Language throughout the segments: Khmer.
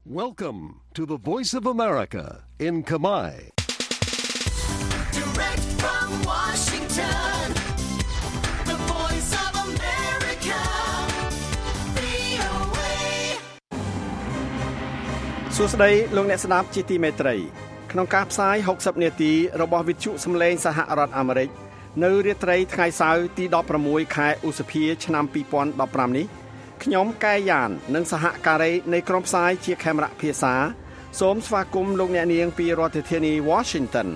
Welcome to the Voice of America in Kamai. Direct from Washington, the Voice of America, VOA. សួស្តីលោកអ្នកស្ដាប់ជាទីមេត្រីក្នុងការផ្សាយ60នាទីរបស់វិទ្យុសំឡេងសហរដ្ឋអាមេរិកនៅរាត្រីថ្ងៃសៅរ៍ទី16ខែឧសភាឆ្នាំ2015នេះខ្ញុំកែយ៉ាននិងសហការីនៃក្រុមផ្សាយជាខេមរៈភាសាសូមស្វាគមន៍លោកអ្នកនាងពីរដ្ឋធានី Washington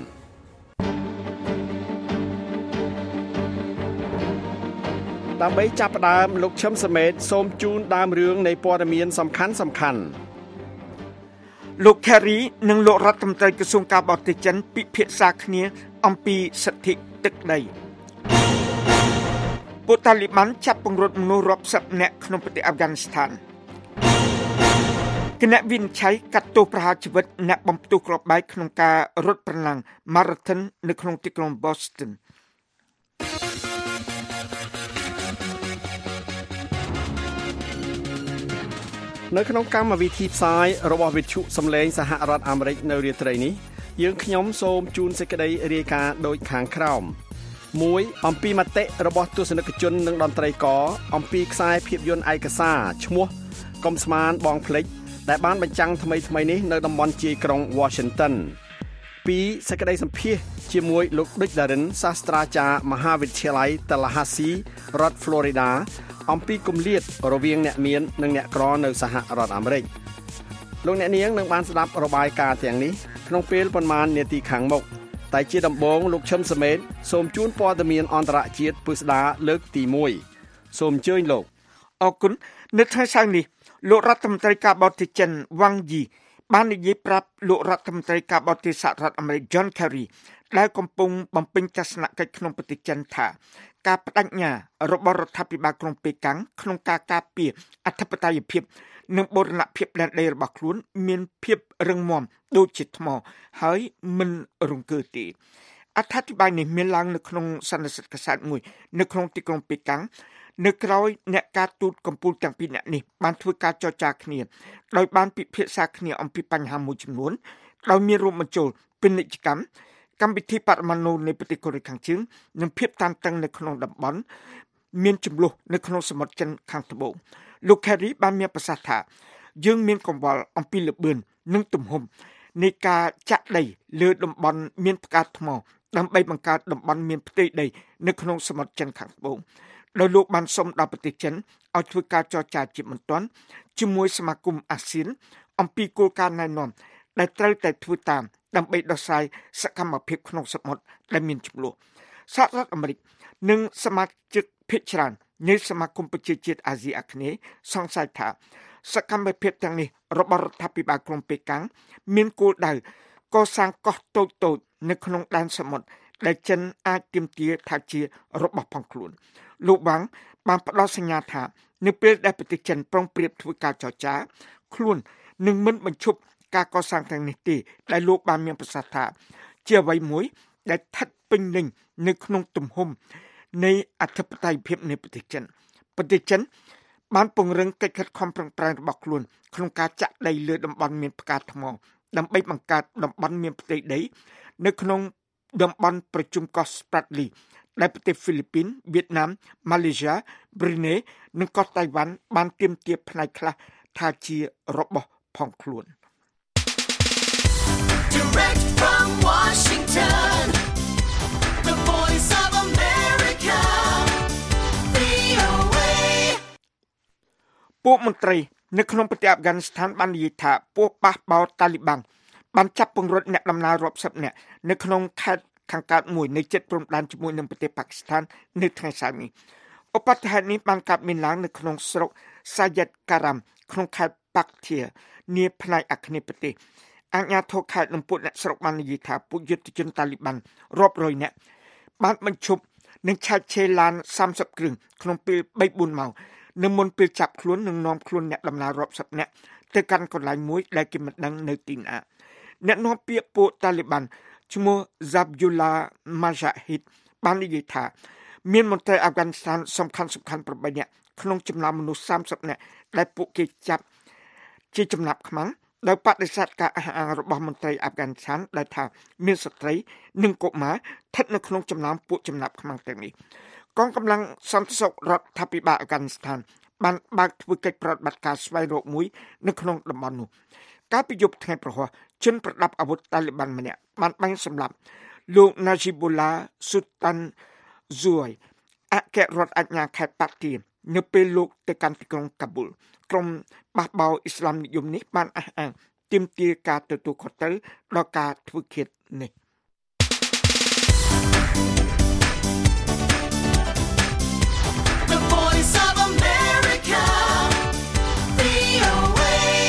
ដើម្បីចាប់ផ្ដើមលោកឈឹមសមេតសូមជូនដើមរឿងនៃព័ត៌មានសំខាន់ៗលោក Kerry និងលោករដ្ឋមន្ត្រីក្រសួងការបរទេសចិនពិភាក្សាគ្នាអំពីសិទ្ធិទឹកដីពួកតាលីបានចាប់ពង្រត់មនុស្សរាប់សិបនាក់ក្នុងប្រទេសអាហ្វហ្គានីស្ថានគណៈវិនិច្ឆ័យកាត់ទោសប្រហារជីវិតអ្នកបំផ្ទុះគ្រាប់បែកក្នុងការរត់ប្រណាំង Marathon នៅក្នុងទីក្រុង Boston នៅក្នុងកម្មវិធីផ្សាយរបស់វិទ្យុសំឡេងសហរដ្ឋអាមេរិកនៅរាត្រីនេះយើងខ្ញុំសូមជូនសេចក្តីរាយការណ៍ដូចខាងក្រោម1អំពីមតិរបស់ទស្សនិកជននិងតន្ត្រីករអំពីខ្សែភាពយន្តឯកសារឈ្មោះកុំស្មានបងភ្លេចដែលបានបញ្ចាំងថ្មីនេះនៅតំបន់ជាយក្រុង Washington 2សេចក្តីសម្ភាសន៍ជាមួយលោកឌុចដារិនសាស្ត្រាចារ្យមហាវិទ្យាល័យ Tallahassee រដ្ឋ Florida អំពីគម្លាតរវាងអ្នកមាននិងអ្នកក្រនៅសហរដ្ឋអាមេរិកលោកអ្នកនាងនឹងបានស្ដាប់របាយការណ៍ទាំងនេះក្នុងពេលប៉ុន្មាននាទីខាងមុខតែជាដំបូងលោកឈឹមសមេតសូមជូនព័ត៌មានអន្តរជាតិពិស្ដាលើកទី1សូមអញ្ជើញលោកអរគុណនៅថ្ងៃសៅរ៍នេះលោករដ្ឋមន្ត្រីការបរទេសចិនវ៉ាងយីបាននិយាយប្រាប់លោករដ្ឋមន្ត្រីការបរទេសសហរដ្ឋអាមេរិក John Kerry ដែលកំពុងបំពេញទស្សនកិច្ចក្នុងប្រទេសចិនថាការបដិញ្ញារបស់រដ្ឋាភិបាលក្រុងប៉េកាំងក្នុងការការពារអធិបតេយ្យភាពនិងបូរណភាពដែនដីរបស់ខ្លួនមានភាពរឹងមាំដូចជាថ្មហើយមិនរង្គើទេអត្ថាធិប្បាយនេះមានឡើងនៅក្នុងសន្និសីទកាសែតមួយនៅក្នុងទីក្រុងប៉េកាំងនៅក្រោយអ្នកការទូតកម្ពុជាទាំងពីរនាក់នេះបានធ្វើការចរចាគ្នាដោយបានពិភាក្សាគ្នាអំពីបញ្ហាមួយចំនួនដោយមានរួមបញ្ចូលពាណិជ្ជកម្មកម្មវិធីបរិមាណនៃប្រទេសកូរ៉េខាងជើងនិងភាពតានតឹងនៅក្នុងតំបន់មានចំនួននៅក្នុងសមុទ្រចិនខាងត្បូងលោក Kerry បានមានប្រសាសន៍ថាយើងមានកង្វល់អំពីល្បឿននិងទំហំនៃការចាក់ដីលើតំបន់មានផ្កាថ្មដើម្បីបង្កើតតំបន់មានផ្ទៃដីនៅក្នុងសមុទ្រចិនខាងត្បូងដោយលោកបានសុំដល់ប្រទេសចិនឲ្យធ្វើការចរចាជាបន្ទាន់ជាមួយសមាគមអាស៊ានអំពីគោលការណ៍ណែនាំដែលត្រូវតែធ្វើតាមដើម្បីដោះស្រាយសកម្មភាពក្នុងសមុទ្រដែលមានជម្លោះសហរដ្ឋអាមេរិកនិងសមាជិកភាគច្រើននៃសមាគមប្រជាជាតិអាស៊ីអាគ្នេយ៍សង្ស័យថាសកម្មភាពទាំងនេះរបស់រដ្ឋាភិបាលក្រុងប៉េកាំងមានគោលដៅកសាងកោះតូចៗនៅក្នុងដែនសមុទ្រដែលចិនអាចទាមទារថាជារបស់ផងខ្លួនលោកវ៉ាងបានផ្ដល់សញ្ញាថានៅពេលដែលប្រទេសចិនប្រុងប្រៀបធ្វើការចរចាខ្លួននឹងមិនបញ្ឈប់ការកសាងទាំងនេះទេដែលលោកបានមានប្រសាសន៍ថាជាអ្វីមួយដែលស្ថិតពេញលេញនៅក្នុងទំហំនៃអធិបតេយ្យភាពនៃប្រទេសចិនបានពង្រឹងកិច្ចខិតខំប្រឹងប្រែងរបស់ខ្លួនក្នុងការចាក់ដីលើតំបន់មានផ្កាថ្មដើម្បីបង្កើតតំបន់មានផ្ទៃដីនៅក្នុងតំបន់ប្រជុំកោះ Spratly ដែលប្រទេសហ្វីលីពីនវៀតណាមម៉ាឡេស៊ីប្រ៊ុយណេនិងកោះតៃវ៉ាន់បានទាមទារផ្នែកខ្លះថាជារបស់ផងខ្លួន Direct from Washington, the Voice of America, VOA. ពួកមន្ត្រីនៅក្នុងប្រទេសអាហ្វហ្គានីស្ថានបាននិយាយថាពួកបះបោរតាលីបាំងបានចាប់ពង្រត់អ្នកដំណើររាប់សិបនាក់នៅក្នុងខេត្តខាងកើតមួយនៅជិតព្រំដែនជាមួយនឹងប្រទេសប៉ាគីស្ថាននៅថ្ងៃសៅរ៍នេះឧបទ្ទហេតុនេះបានកើតមានឡើងនៅក្នុងស្រុកសាយិតការ៉ាំក្នុងខេត្តប៉ាក់ធានាផ្នែកអាគ្នេយ៍ប្រទេសអាជ្ញាធរខេត្តនិងពួកអ្នកស្រុកបាននិយាយថាពួកយុទ្ធជនតាលីបាំងរាប់រយនាក់បានបញ្ឈប់និងឆែកឆេរឡាន30គ្រឿងក្នុងពេល 3-4 ម៉ោងនៅមុនពេលចាប់ខ្លួននិងនាំខ្លួនអ្នកដំណើររាប់សិបនាក់ទៅកាន់កន្លែងមួយដែលគេមិនដឹងនៅទីណាអ្នកនាំពាក្យពួកតាលីបាំងឈ្មោះ Zabihullah Mujahid បាននិយាយថាមានមន្ត្រីអាហ្វហ្គានីស្ថានសំខាន់8នាក់ក្នុងចំណោមមនុស្ស30នាក់ដែលពួកគេចាប់ជាចំណាប់ខ្មាំងដោយបដិសេធការអះអាងរបស់មន្ត្រីអាហ្វហ្គានីស្ថានដែលថាមានស្ត្រីនិងកុមារស្ថិតនៅក្នុងចំណោមពួកចំណាប់ខ្មាំងទាំងនេះកងកម្លាំងសន្តិសុខរដ្ឋាភិបាលអាហ្វហ្គានីស្ថានបានបើកធ្វើកិច្ចប្រតិបត្តិការស្វែងរកមួយនៅក្នុងតំបន់នោះកាលពីយប់ថ្ងៃប្រហ័សជនប្រដាប់អាវុធតាលីបានម្នាក់បានបាញ់សម្លាប់លោក Najibullah Sultan Zui អគ្គរដ្ឋអាជ្ញាខេត្តប៉ាទីនៅពេលលោកទៅកាន់ទីក្រុងកាប៊ូលក្រុមបះបោរអ៊ីស្លាមនិយមនេះបានអះអាងទាមទារការទទួលខុសត្រូវដល់ការធ្វើឃាតនេះ The Voice of America, VOA.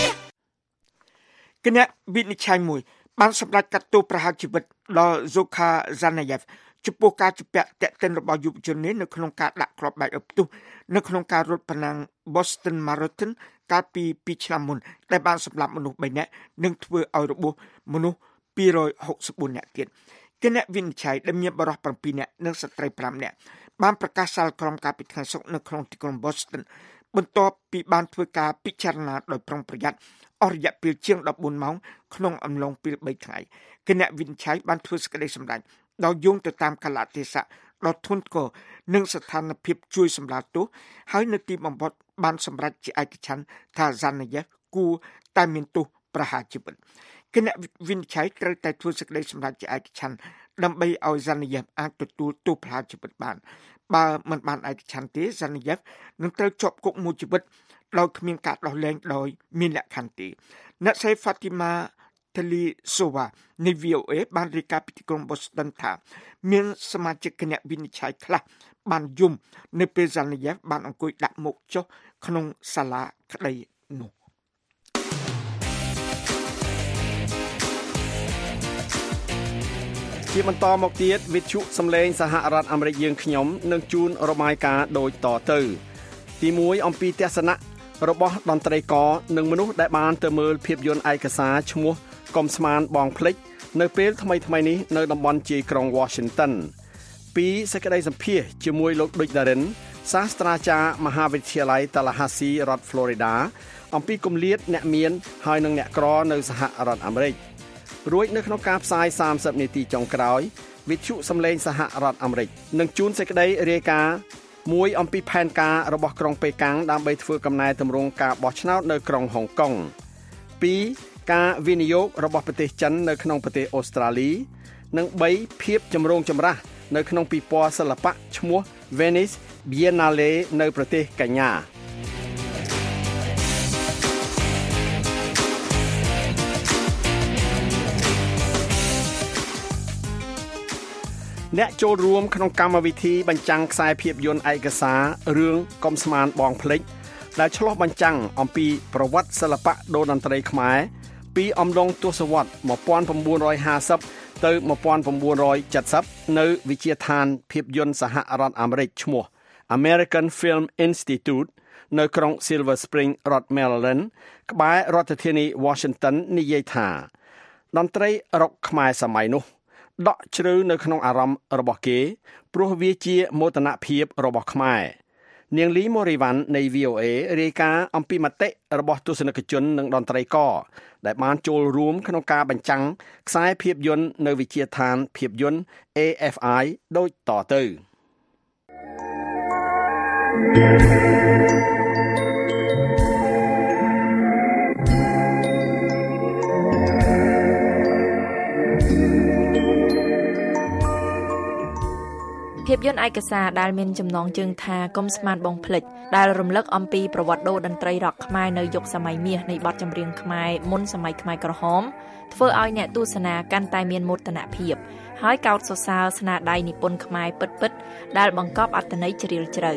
គណៈវិនិច្ឆ័យមួយបានសម្រេចកាត់ទោសប្រហារជីវិតដល់ Zoka Zanayev ចំពោះការជំពាក់តាក់ទិនរបស់យុវជននេះនៅក្នុងការដាក់គ្រាប់បែកឪផ្ទុះនៅក្នុងការរត់ប្រណាំង Boston Marathon កាលពី2ឆ្នាំមុនដែលបានសម្លាប់មនុស្ស3នាក់និងធ្វើឲ្យរបួសមនុស្ស264នាក់ទៀតគណៈវិនិច្ឆ័យដែលមានបរិសុទ្ធ7នាក់និងស្ត្រី5នាក់បានប្រកាសសាលក្រមការពីថ្ងៃសុក្រនៅក្នុងទីក្រុង Boston បន្ទាប់ពីបានធ្វើការពិចារណាដោយប្រុងប្រយ័ត្នអស់រយៈពេលជាង14ម៉ោងក្នុងអំឡុងពេល3ថ្ងៃគណៈវិនិច្ឆ័យបានធ្វើសេចក្តីសម្រេចដោយយោងទៅតាមកាលៈទេសៈដ៏ធ្ងន់ធ្ងរនិងស្ថានភាពជួយសម្រាលទោសហើយនៅទីបំផុតបានសម្រេចជាឯកច្ឆន្ទថា Zanayev គួរតែមានទោសប្រហារជីវិតគណៈវិនិច្ឆ័យត្រូវតែធ្វើសេចក្តីសម្រេចជាឯកច្ឆន្ទដើម្បីឲ្យ Zanayev អាចទទួលទោសប្រហារជីវិតបានបើមិនបានឯកច្ឆន្ទទេ Zanayev នឹងត្រូវជាប់គុកមួយជីវិតដោយគ្មានការដោះលែងដោយមានលក្ខខណ្ឌទេអ្នកស្រី Fatima Telisowa នៃ VOA បានរាយការណ៍ពីទីក្រុង Boston ថាមានសមាជិកគណៈវិនិច្ឆ័យខ្លះបានយំនៅពេល Zanayev បានអង្គុយដាក់មុខចុះក្នុងសាលាក្តីនោះជាបន្តមកទៀតវិទ្យុសំឡេងសហរដ្ឋអាមេរិកយើងខ្ញុំនឹងជូនរបាយការណ៍ដូចតទៅទី1អំពីទស្សនៈរបស់តន្ត្រីករនិងមនុស្សដែលបានទៅមើលភាពយន្តឯកសារឈ្មោះកុំស្មានបងភ្លេចនៅពេលថ្មីនេះនៅតំបន់ជាយក្រុង Washington ពីសេចក្តីសម្ភាសន៍ជាមួយលោកឌុចដារិនសាស្ត្រាចារ្យមហាវិទ្យាល័យ Tallahassee រដ្ឋ Florida អំពីគម្លាតអ្នកមានហើយនិងអ្នកក្រនៅសហរដ្ឋអាមេរិករួចនៅក្នុងការផ្សាយ30នាទីចុងក្រោយវិទ្យុសំឡេងសហរដ្ឋអាមេរិកនឹងជូនសេចក្តីរាយការណ៍មួយអំពីផែនការរបស់ក្រុងប៉េកាំងដើម្បីធ្វើកំណែទម្រង់ការបោះឆ្នោតនៅក្រុងហុងកុង 2. ការវិនិយោគរបស់ប្រទេសចិននៅក្នុងប្រទេសអូស្ត្រាលីនិង 3. ភាពចម្រូងចម្រាសនៅក្នុងពិព័រណ៍សិល្បៈឈ្មោះ Venice Biennale នៅប្រទេសកញ្ញាអ្នកចូលរួមក្នុងកម្មវិធីបញ្ចាំងខ្សែភាពយន្តឯកសាររឿងកុំស្មានបងភ្លេចដែលឆ្លុះបញ្ចាំងអំពីប្រវត្តិសិល្បៈតន្ត្រីខ្មែរពីអំឡុងទសវត្សរ៍1950ទៅ1970នៅវិទ្យាឋានភាពយន្តសហរដ្ឋអាមេរិកឈ្មោះ American Film Institute នៅក្រុង Silver Spring រដ្ឋ Maryland ក្បែររដ្ឋធានី Washington និយាយថាតន្ត្រីរ៉ុកខ្មែរសម័យនោះដកជ្រៅនៅក្នុងអារម្មណ៍របស់គេព្រោះវាជាមោទនភាពរបស់ខ្មែរនាងលីម៉ូរីវ៉ាន់នៃ VOA រាយការណ៍អំពីមតិរបស់ទស្សនិកជននិងតន្ត្រីករដែលបានចូលរួមក្នុងការបញ្ចាំងខ្សែភាពយន្តនៅវិទ្យាឋានភាពយន្ត AFI ដូចតទៅភាពយន្តឯកសារដែលមានចំណងជើងថាកុំស្មានបងភ្លេចដែលរំលឹកអំពីប្រវត្តិតន្ត្រីរ៉ុកខ្មែរនៅយុគសម័យមាសនៃបទចម្រៀងខ្មែរមុនសម័យខ្មែរក្រហមធ្វើឲ្យអ្នកទស្សនាកាន់តែមានមោទនភាពហើយកោតសរសើរស្នាដៃនិពន្ធខ្មែរពិតៗដែលបង្កប់អត្ថន័យជ្រាលជ្រៅ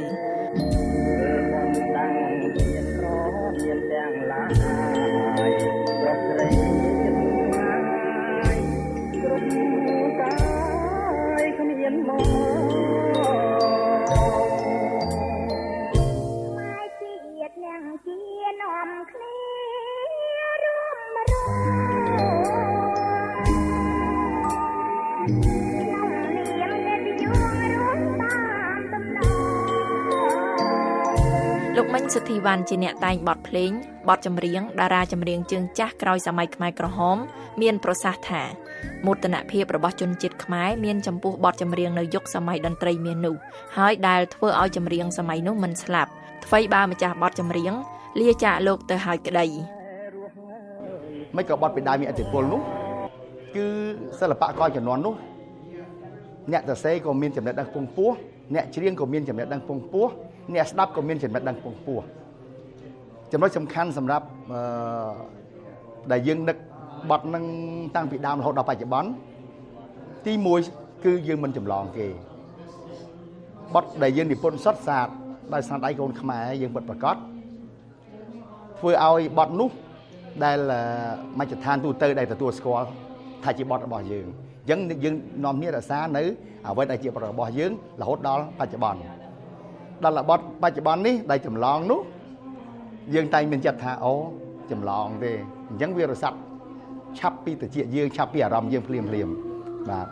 លោកមិញសុធីវ៉ាន់ជាអ្នកតែងបទភ្លេងបទចម្រៀងតារាចម្រៀងជើងចាស់ក្រោយសម័យខ្មែរក្រហមមានប្រសាសន៍ថាមោទនភាពរបស់ជនជាតិខ្មែរមានចំពោះបទចម្រៀងនៅយុគសម័យតន្ត្រីមាសនោះហើយដែលធ្វើឲ្យចម្រៀងសម័យនោះមិនស្លាប់ថ្មីបើម្ចាស់បទចម្រៀងលាចាកលោកទៅហើយក្តីមិនក៏បទពីដើមមានឥទ្ធិពលនោះគឺសិល្បករជំនាន់នោះអ្នកសរសេរក៏មានចំណេះដឹងពងពោះអ្នកច្រៀងក៏មានចំណេះដឹងពងពោះអ្នកស្ដាប់ក៏មានចំណេះដឹងពងពោះចំណុចសំខាន់សម្រាប់ដែលយើងនឹកបទនឹងតាំងពីដើមរហូតដល់បច្ចុប្បន្នទី1គឺយើងមិនចម្លងគេបទដែលយើងនិពន្ធសុទ្ធសាធដោយស្នាដៃកូនខ្មែរយើងពិតប្រាកដធ្វើឲ្យបទនោះដែលមជ្ឈដ្ឋានទូទៅដែលទទួលស្គាល់ថាជាបទរបស់យើងអញ្ចឹងយើងនាំគ្នារក្សានៅអ្វីដែលជាបទរបស់យើងរហូតដល់បច្ចុប្បន្នដល់បទបច្ចុប្បន្ននេះដែលចម្លងនោះយើងតែមានចិត្តថាអូចម្លងទេអញ្ចឹងវារសាត់ឆាប់ពីតិចយើងឆាប់ពីអារម្មណ៍យើងភ្លាមបាទ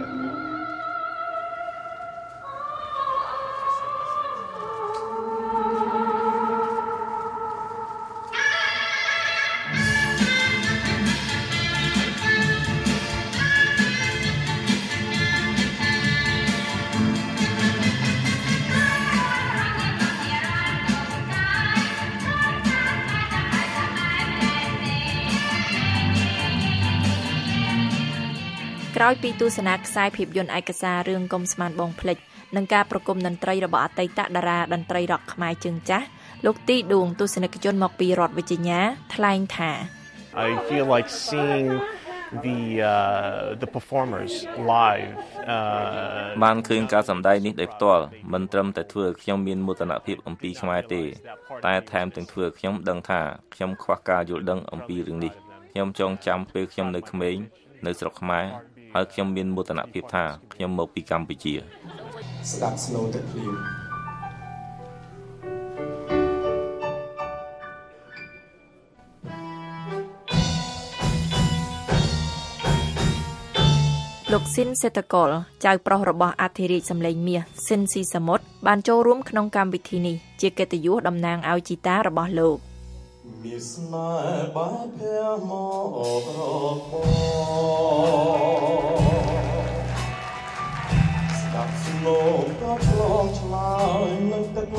ក្រោយពីទស្សនាខ្សែភាពយន្តឯកសាររឿងកុំស្មានបងភ្លេចនិងការប្រគំតន្ត្រីរបស់អតីតតារាតន្ត្រីរ៉ុកខ្មែរជើងចាស់លោកទីដួងទស្សនិកជនមកពីរដ្ឋវិជ្ជាថ្លែងថា I feel like seeing the performers live បានឃើញការសម្ដែងនេះដោយផ្ទាល់មិនត្រឹមតែធ្វើឲ្យខ្ញុំមានមោទនភាពអំពីខ្មែរទេតែថែមទាំងធ្វើឲ្យខ្ញុំដឹងថាខ្ញុំខ្វះការយល់ដឹងអំពីរឿងនេះខ្ញុំចងចាំពេលខ្ញុំនៅក្មេងនៅស្រុកខ្មែរហើយខ្ញុំមានមោទនភាពថាខ្ញុំមកពីកម្ពុជាស្ដាប់ស្នូទឹកភ្លៀងលោកស៊ីនសេតកលចៅប្រុសរបស់អធិរាជសម្លេងមាសស៊ីនស៊ីសមុទ្របានចូលរួមក្នុងកម្មវិធីនេះជាកិត្តិយសតំណាងឲ្យជីតារបស់លោកមានស្នេហ៍បាភ័យមករកស្ដាប់ស្នូក៏ឆ្លងឆ្លើយនឹងទឹក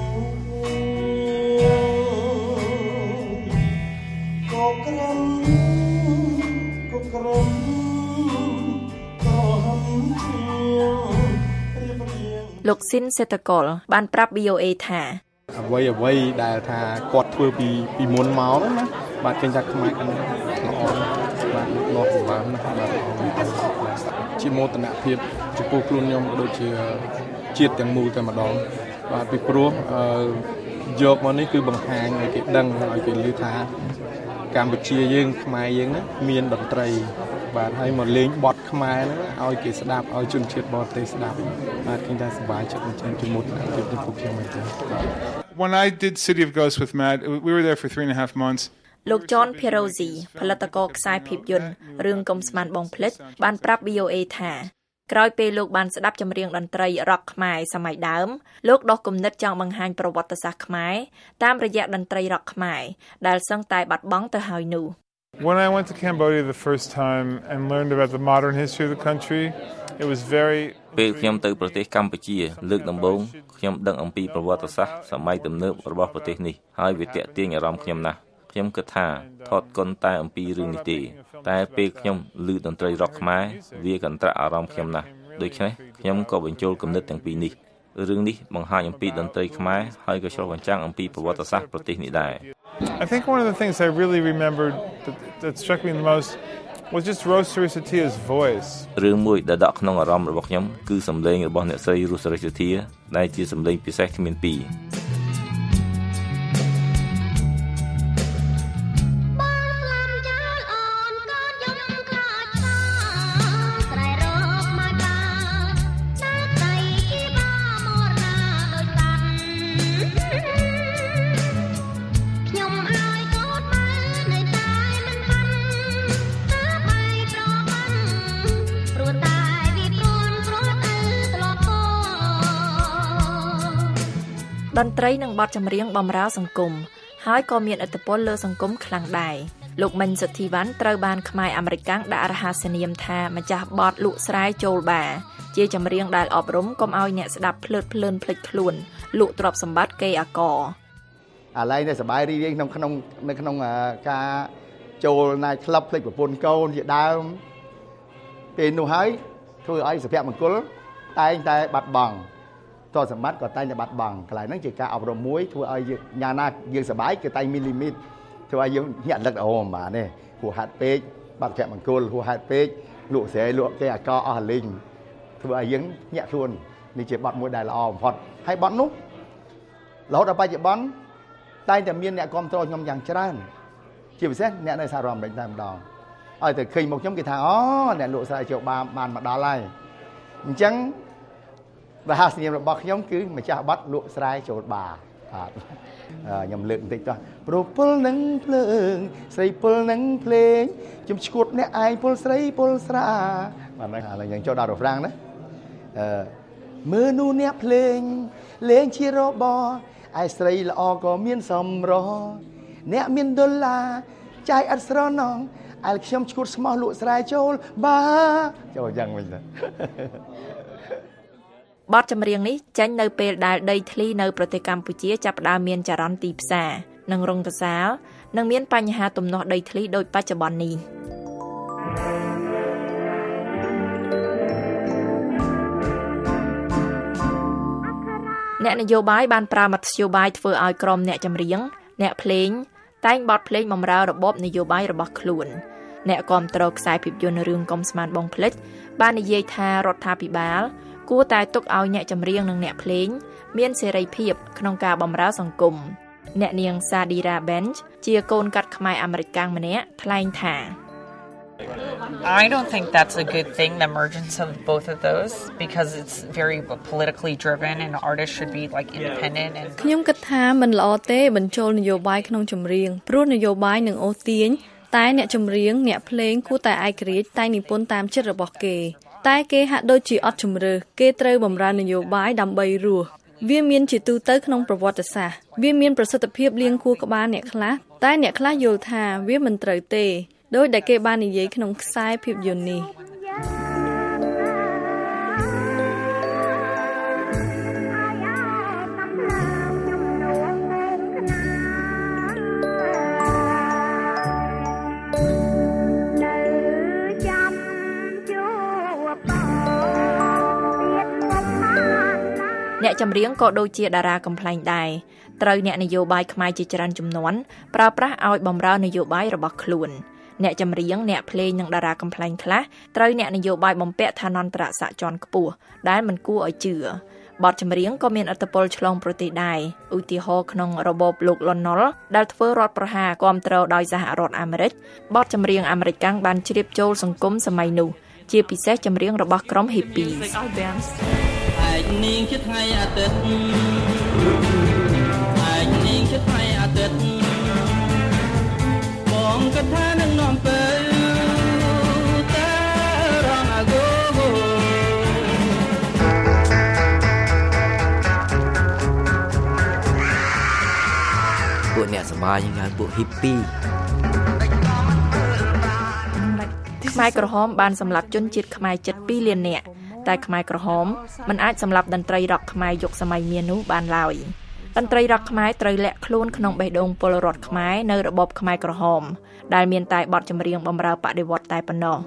ក៏ក្រំក៏ក្រំក៏ហំជារៀបរៀងលោកស៊ីនសេតកលបានប្រាប់ VOA ថាអ្វីដែលថាគាត់ធ្វើពីមុនមកណាបាទឃើញថាខ្មែរកាន់ល្អបាទលោកលោកបានណាបាទជាមោទនភាពចំពោះខ្លួនខ្ញុំក៏ដូចជាជាតិទាំងមូលតែម្ដងបាទពីព្រោះយកមកនេះគឺបង្ហាញឲ្យគេដឹងឲ្យគេឮថាកម្ពុជាយើងខ្មែរយើងណាមានតន្ត្រីបាទហើយមកលេងបទខ្មែរហ្នឹងឲ្យគេស្ដាប់ឲ្យជនជាតិបរទេសស្ដាប់បាទឃើញថាសប្បាយចិត្តអញ្ចឹងជាមោទនភាពចំពោះខ្ញុំហ្នឹងបាទ When I did City of Ghosts with Matt, we were there for 3.5 months. លោក John Perosi ផលិតករខ្សែភាពយន្តរឿងកុំស្មានបងភ្លេចបានប្រាប់ VOA ថាក្រោយពេលលោកបានស្ដាប់ចម្រៀងតន្ត្រីរ៉ុកខ្មែរសម័យដើមលោកដកគំនិតចង់បង្ហាញប្រវត្តិសាស្ត្រខ្មែរតាមរយៈតន្ត្រីរ៉ុកខ្មែរដែលសឹងតែបាត់បង់ទៅហើយនោះ When I went to Cambodia the first time and learned about the modern history of the country, it was very ពេលខ្ញុំទៅប្រទេសកម្ពុជាលើកដំបូងខ្ញុំដឹងអំពីប្រវត្តិសាស្ត្រសម័យទំនើបរបស់ប្រទេសនេះហើយវាទាក់ទាញអារម្មណ៍ខ្ញុំណាស់ខ្ញុំគិតថាថតគុណតែអំពីរឿងនេះទេតែពេលខ្ញុំឮតន្ត្រីរ៉ុកខ្មែរវាកន្ត្រាក់អារម្មណ៍ខ្ញុំណាស់ដូច្នេះខ្ញុំក៏បញ្ចូលគំនិតទាំងពីរនេះរឿងនេះបង្ហាញអំពីតន្ត្រីខ្មែរហើយក៏ឆ្លុះបញ្ចាំងអំពីប្រវត្តិសាស្ត្រប្រទេសនេះដែរ I think one of the things I really remembered that struck me the most was just Rose Sarisatia's voice. រឿងមួយដែលដកក្នុងអារម្មណ៍របស់ខ្ញុំគឺសំឡេងរបស់អ្នកស្រី Rose Sarisatia ដែលជាសំឡេងពិសេសគ្មានពីរតន្ត្រីនិងបទចម្រៀងបម្រើសង្គមហហើយក៏មានឥទ្ធិពលលើសង្គមខ្លាំងដែរលោកមិញសុធីវ៉ាន់ត្រូវបានខ្មែរអាមេរិកកាំងដាក់រហស្សនាមថាម្ចាស់បទលក់ស្រែចូលបាជាចម្រៀងដែលអប់រំកុំឲ្យអ្នកស្ដាប់ភ្លើតភ្លើនភ្លេចខ្លួនលក់ទ្រព្យសម្បត្តិគេអាករអាឡែងតែសប្បាយរីករាយនៅក្នុងការចូល night club ភ្លេចប្រពន្ធកូនជាដើមពេលនោះហើយធ្វើឲ្យសុភមង្គលតែងតែបាត់បង់ទ្រព្យសម្បត្តិក៏តែងតែបាត់បង់កន្លែងហ្នឹងជាការអប់រំមួយធ្វើឲ្យយ៉ាងណាយើងសប្បាយគឺតែងមានលីមីតធ្វើឲ្យយើងញាក់លឹកអូមិនបានទេហួសហាត់ពេកបាត់សុភមង្គលហួសហាត់ពេកលក់ស្រែលក់គេអាករអស់លីងធ្វើឲ្យយើងញាក់ខ្លួននេះជាបទមួយដែលល្អបំផុតហើយបទនោះរហូតដល់បច្ចុប្បន្នតែងតែមានអ្នកគ្រប់គ្រងខ្ញុំយ៉ាងច្រើនជាពិសេសអ្នកនៅសហរដ្ឋអាមេរិកតែម្ដងឲ្យតែឃើញមកខ្ញុំគេថាអូអ្នកលក់ស្រែចូលបានមកដល់ហើយអញ្ចឹងរហស្សនាមរបស់ខ្ញុំគឺម្ចាស់បទលក់ស្រែចូលបាបាទខ្ញុំលើកបន្តិចតោះប្រពន្ធនឹងភ្លើងស្រីពលនឹងភ្លេងខ្ញុំឈួតអ្នកឯងពលស្រីពលស្រាបាទហ្នឹងឥឡូវយើងចូលដល់រ៉ូហ្វ្រាំងណាមើលនោះអ្នកភ្លេងលេងជារបរឯស្រីល្អក៏មានសម្រស់អ្នកមានដុល្លារចាយឥតស្រណងឯខ្ញុំឈួតស្មោះលក់ស្រែចូលបាចូលយ៉ាងវិញទៅបទចម្រៀងនេះចេញនៅពេលដែលដីធ្លីនៅប្រទេសកម្ពុជាចាប់ផ្ដើមមានចរន្តទីផ្សារនិងរងទសាលនិងមានបញ្ហាទំនាស់ដីធ្លីដូចបច្ចុប្បន្ននេះអ្នកនយោបាយបានប្រើមធ្យោបាយធ្វើឲ្យក្រុមអ្នកចម្រៀងអ្នកភ្លេងតែងបទភ្លេងបម្រើរបបនយោបាយរបស់ខ្លួនអ្នកគាំទ្រខ្សែភាពយន្តរឿងកុំស្មានបងភ្លេចបាននិយាយថារដ្ឋាភិបាលគួរតែទុកឲ្យអ្នកចម្រៀងនិងអ្នកភ្លេងមានសេរីភាពក្នុងការបម្រើសង្គមអ្នកនាង Sadira Bench ជាកូនកាត់ខ្មែរអាមេរិកកាំងម្នាក់ថ្លែងថា I don't think that's a good thing, the emergence of both of those, because it's very politically driven and artists should be like independent and ខ្ញុំគិតថាមិនល្អទេបញ្ចូលនយោបាយក្នុងចម្រៀងព្រោះនយោបាយនឹងអូសទាញតែអ្នកចម្រៀងអ្នកភ្លេងគួរតែឯករាជ្យតែនិពន្ធតាមចិត្តរបស់គេតែគេហាក់ដូចជាអត់ជំរឿគេត្រូវបម្រើនយោបាយដើម្បីរស់វាមានជាទូទៅក្នុងប្រវត្តិសាស្ត្រវាមានប្រសិទ្ធភាពលៀងខួរក្បាលអ្នកខ្លះតែអ្នកខ្លះយល់ថាវាមិនត្រូវទេដោយដែលគេបាននិយាយក្នុងខ្សែភាពយន្តនេះអ្នកចម្រៀងក៏ដូចជាតារាកំ pl ែងដែរត្រូវអ្នកនយោបាយខ្មែរជាច្រើនចំនួនប្រើប្រាស់ឲ្យបម្រើនយោបាយរបស់ខ្លួនអ្នកចម្រៀងអ្នកភ្លេងនិងតារាកំ pl ែងខ្លះត្រូវអ្នកនយោបាយបំពាក់ឋានន្តរស័ក្តិជាន់ខ្ពស់ដែលមិនគួរឲ្យជឿបទចម្រៀងក៏មានឥទ្ធិពលឆ្លងប្រទេសដែរឧទាហរណ៍ក្នុងរបបលោកលន់ណុលដែលធ្វើរដ្ឋប្រហារគាំទ្រដោយសហរដ្ឋអាមេរិកបទចម្រៀងអាមេរិកកាំងបានជ្រាបចូលសង្គមសម័យនោះជាពិសេសចម្រៀងរបស់ក្រុម Hippies នាងជាថ្ងៃអាទិត្យឯងនាងជាថ្ងៃអាទិត្យបងគិតថានឹងនាំទៅតែរងអាគូពួកអ្នកសប្បាយយ៉ាងពួក hippie ខ្មែរក្រហមបានសម្លាប់ជនជាតិខ្មែរជិត2លាននាក់តែខ្មែរក្រហមមិនអាចសម្លាប់តន្ត្រីរ៉ុកខ្មែរយុគសម័យមាសនោះបានឡើយតន្ត្រីរ៉ុកខ្មែរត្រូវលាក់ខ្លួនក្នុងបេះដូងពលរដ្ឋខ្មែរនៅរបបខ្មែរក្រហមដែលមានតែបទចម្រៀងបម្រើបដិវត្តតែប៉ុណ្ណោះ